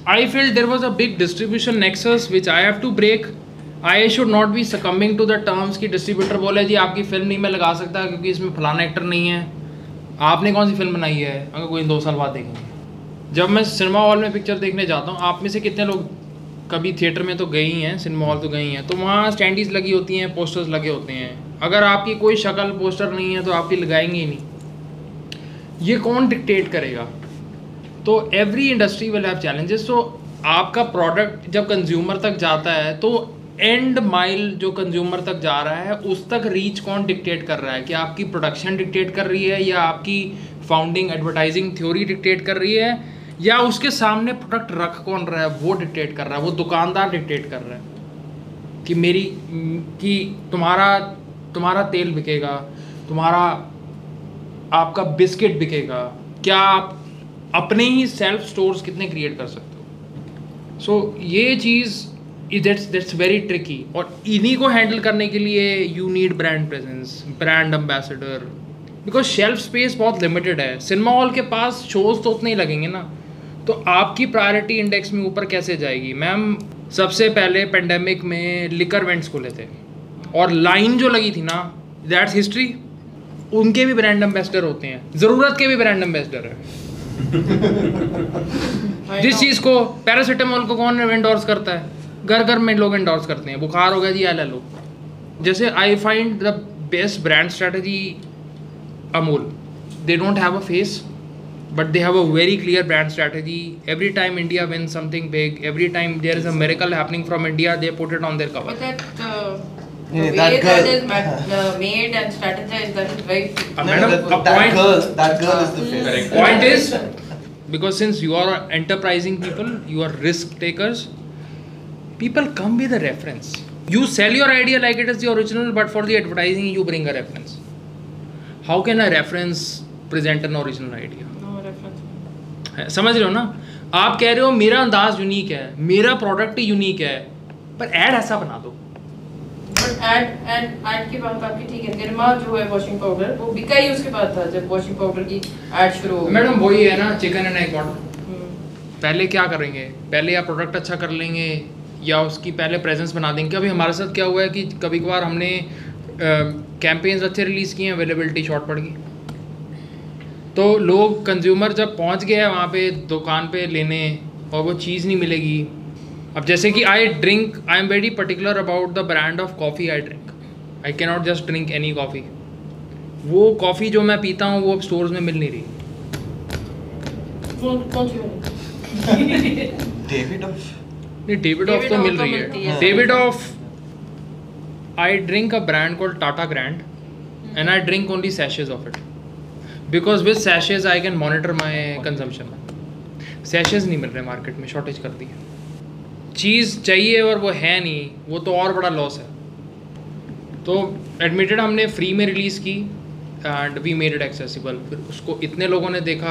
I felt there was a big distribution nexus which I have to break. I should not be succumbing to the terms कि distributor बोले जी आपकी film नहीं मैं लगा सकता क्योंकि इसमें फलाना एक्टर नहीं है. आपने कौन सी फिल्म बनाई है? अगर कोई दो साल बाद देखेंगे. जब मैं सिनेमा हॉल में पिक्चर देखने जाता हूँ, आप में से कितने लोग कभी थिएटर में तो गए ही हैं, सिनेमा हॉल तो गए ही हैं, तो वहाँ स्टैंडीज लगी होती हैं, पोस्टर्स लगे होते हैं. अगर आपकी कोई शक्ल पोस्टर नहीं है तो आपकी लगाएंगे ही नहीं. ये कौन डिक्टेट करेगा? तो every industry will have challenges. तो आपका प्रोडक्ट जब कंज्यूमर तक जाता है तो एंड माइल जो कंज्यूमर तक जा रहा है उस तक रीच कौन डिक्टेट कर रहा है? कि आपकी प्रोडक्शन डिक्टेट कर रही है या आपकी फाउंडिंग एडवर्टाइजिंग थ्योरी डिक्टेट कर रही है या उसके सामने प्रोडक्ट रख कौन रहा है वो डिक्टेट कर रहा है? वो दुकानदार डिक्टेट कर रहा है कि मेरी कि तुम्हारा तुम्हारा तेल बिकेगा, तुम्हारा आपका बिस्किट बिकेगा. क्या आप अपने ही सेल्फ स्टोर्स कितने क्रिएट कर सकते हो? सो so, ये चीज़ दैट्स दैट्स वेरी ट्रिकी. और इन्हीं को हैंडल करने के लिए you need brand presence, brand ambassador, because shelf space बहुत लिमिटेड है. सिनेमा हॉल के पास शोज तो उतने ही लगेंगे ना, तो आपकी प्रायोरिटी इंडेक्स में ऊपर कैसे जाएगी? मैम सबसे पहले पेंडेमिक में लिकर वेंट्स खुले थे और लाइन जो लगी थी ना, दैट्स हिस्ट्री. उनके भी ब्रांड एम्बेसडर होते हैं, ज़रूरत के भी ब्रांड एम्बेसडर है. जिस चीज़ को पैरासीटामोल को कौन एंडोर्स करता है? घर घर में लोग एंडोर्स करते हैं. बुखार हो गया जी, ले लो. जैसे I find the best brand strategy Amul. They don't have a face, but they have a very clear brand strategy. Every time India wins something big, every time there is a miracle happening from India, they put it on their cover. But that uh, the Yeah, way that that, girl- is ma- uh, made and strategized, that is very. Uh, No, madam, that, a that point- girl, that girl is the face. Correct. Point is, because since you are enterprising people, you are risk takers, people come with a reference. You sell your idea like it is the original, but for the advertising, you bring a reference. How can a reference present an original idea? No reference. है, समझ रहे हो ना? आप कह रहे हो मेरा अंदाज यूनिक है, मेरा प्रोडक्ट यूनिक है, पर ऐड ऐसा बना दो. But ad ad ad की बात आपकी ठीक है. निर्मा जो है वॉशिंग पाउडर वो बिका ही उसके बाद था जब वॉशिंग पाउडर की एड शुरू हो गई. मैडम वही है ना, चिकन एंड एग मॉडल. पहले क्या करेंगे? पहले या प्रोडक्ट अच्छा कर लेंगे या उसकी पहले प्रेजेंस बना देंगे. अभी हमारे साथ क्या हुआ है कि कभी कभार हमने कैंपेन्स अच्छे रिलीज़ किए हैं, अवेलेबिलिटी शॉर्ट पड़ गई, तो लोग कंज्यूमर जब पहुंच गए हैं वहाँ पे दुकान पे लेने और वो चीज़ नहीं मिलेगी. अब जैसे कि I drink I am very particular about the brand of coffee I drink. I can not just drink any coffee. वो कॉफ़ी जो मैं पीता हूँ वो अब स्टोर्स में मिल नहीं रही. कौन कौन सी वाली? David of नहीं, डेविड ऑफ David तो Off मिल तो रही मिलती है. है. David of I drink a brand called Tata grand and I drink only सैशेज of it because with सैशेज I can monitor my consumption. सैशेज नहीं मिल रहे मार्केट में, शॉर्टेज कर दी है. चीज़ चाहिए और वो है नहीं, वो तो और बड़ा लॉस है. तो एडमिटेड हमने फ्री में रिलीज़ की and we made it accessible. फिर उसको इतने लोगों ने देखा,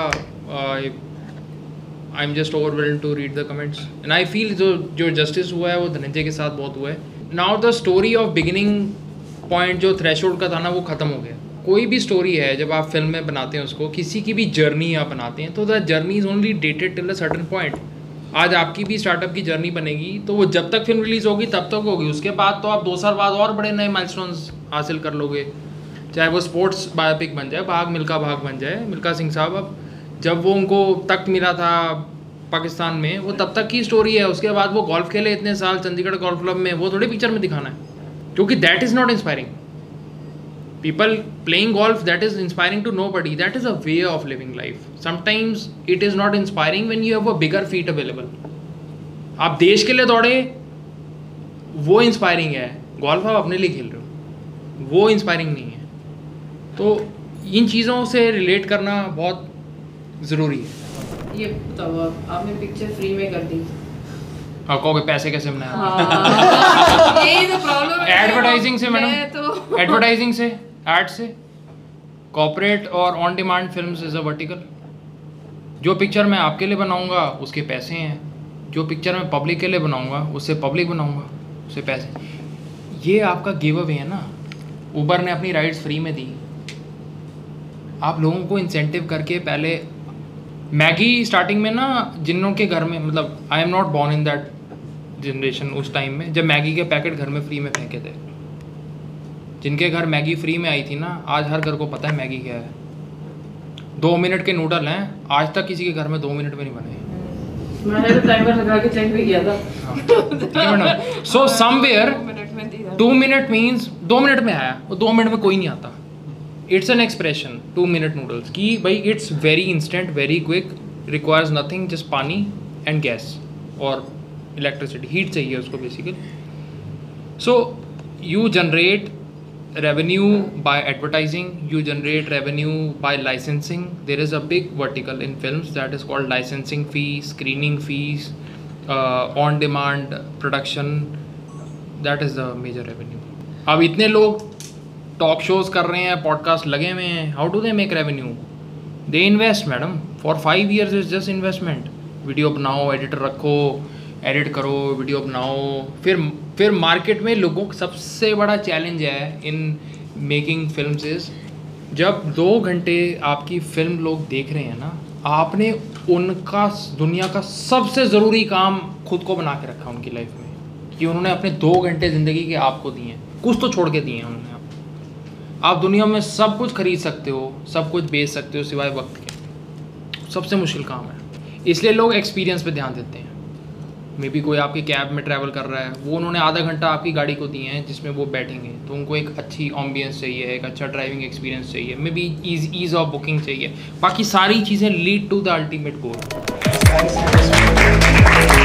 I am just overwhelmed to read the comments and I feel जो जो जस्टिस हुआ है वो धनंजय के साथ बहुत हुआ है. Now the story of beginning point जो थ्रेशोल्ड का था ना वो ख़त्म हो गया. कोई भी स्टोरी है जब आप फिल्म में बनाते हैं उसको, किसी की भी जर्नी आप बनाते हैं तो the journey is only dated till a certain point. आज आपकी भी स्टार्टअप की जर्नी बनेगी तो वो जब तक फिल्म रिलीज़ होगी तब तक होगी. उसके बाद तो आप दो साल बाद और बड़े नए माइलस्टोन्स हासिल कर लोगे, चाहे वो स्पोर्ट्स बायोपिक बन जाए, भाग मिल्खा भाग बन जाए. मिल्खा सिंह साहब अब जब वो उनको तख्त मिला था पाकिस्तान में, वो तब तक की स्टोरी है. उसके बाद वो गोल्फ खेले इतने साल चंडीगढ़ गोल्फ क्लब में, वो थोड़ी पिक्चर में दिखाना है, क्योंकि that is not inspiring. People playing golf, that is inspiring to nobody. That is a way of living life. Sometimes it is not inspiring when you have a bigger feat available. आप देश के लिए दौड़े वो inspiring है, golf आप अपने लिए खेल रहे हो वो इंस्पायरिंग नहीं है. तो इन चीज़ों से रिलेट करना बहुत ज़रूरी है. ये बताओ आप, आपने पिक्चर फ्री में कर दी, आप कहोगे पैसे कैसे बनाए? हाँ, यही तो प्रॉब्लम है. एडवर्टाइजिंग से मैडम, मैं तो एडवर्टाइजिंग से, एड से. कॉर्पोरेट और on demand films is a vertical. जो पिक्चर मैं आपके लिए बनाऊंगा उसके पैसे हैं, जो पिक्चर मैं पब्लिक के लिए बनाऊंगा उससे पब्लिक बनाऊंगा उससे पैसे. ये आपका गिव अवे है ना. उबर ने अपनी राइड्स फ्री में दी, आप लोगों को इंसेंटिव करके पहले मैगी स्टार्टिंग में ना जिनों के घर में, मतलब I am not born in that generation, उस टाइम में जब मैगी के पैकेट घर में फ्री में फेंके थे, जिनके घर मैगी फ्री में आई थी ना, आज हर घर को पता है मैगी क्या है। दो मिनट के नूडल हैं, आज तक किसी के घर में दो मिनट में नहीं बने। मैंने तो टाइमर लगा के चेक भी किया था। सो समवेयर मिनट में थी टू मिनट मीन्स दो मिनट में आया, और दो मिनट में कोई नहीं आता। It's an expression two minute noodles की भाई, it's very instant, very quick, requires nothing, just पानी एंड गैस और इलेक्ट्रिसिटी, हीट चाहिए उसको basically. So you generate revenue by advertising, you generate revenue by licensing. There is a big vertical in films that is called licensing fees, screening fees, uh, on demand production. That is the major revenue. अब इतने लोग talk shows कर रहे हैं, podcast लगे हुए हैं, how do they make revenue? They invest madam, for five years is just investment. Video बनाओ, एडिटर रखो, एडिट करो, वीडियो बनाओ, फिर फिर मार्केट में लोगों का सबसे बड़ा चैलेंज है इन मेकिंग फिल्म्स इज, जब दो घंटे आपकी फिल्म लोग देख रहे हैं ना, आपने उनका दुनिया का सबसे ज़रूरी काम खुद को बना के रखा उनकी लाइफ में, कि उन्होंने अपने दो घंटे ज़िंदगी के आपको दिए हैं, कुछ तो छोड़ के दिए हैं उन्होंने आपको। आप दुनिया में सब कुछ खरीद सकते हो, सब कुछ बेच सकते हो सिवाय वक्त के, सबसे मुश्किल काम है। इसलिए लोग एक्सपीरियंस पे ध्यान देते हैं। मे बी कोई आपके कैब में ट्रैवल कर रहा है, वो उन्होंने आधा घंटा आपकी गाड़ी को दिए हैं जिसमें वो बैठेंगे, तो उनको एक अच्छी एम्बियंस चाहिए, एक अच्छा ड्राइविंग एक्सपीरियंस चाहिए, maybe ease ease of booking चाहिए, बाकी सारी चीज़ें lead to the ultimate goal.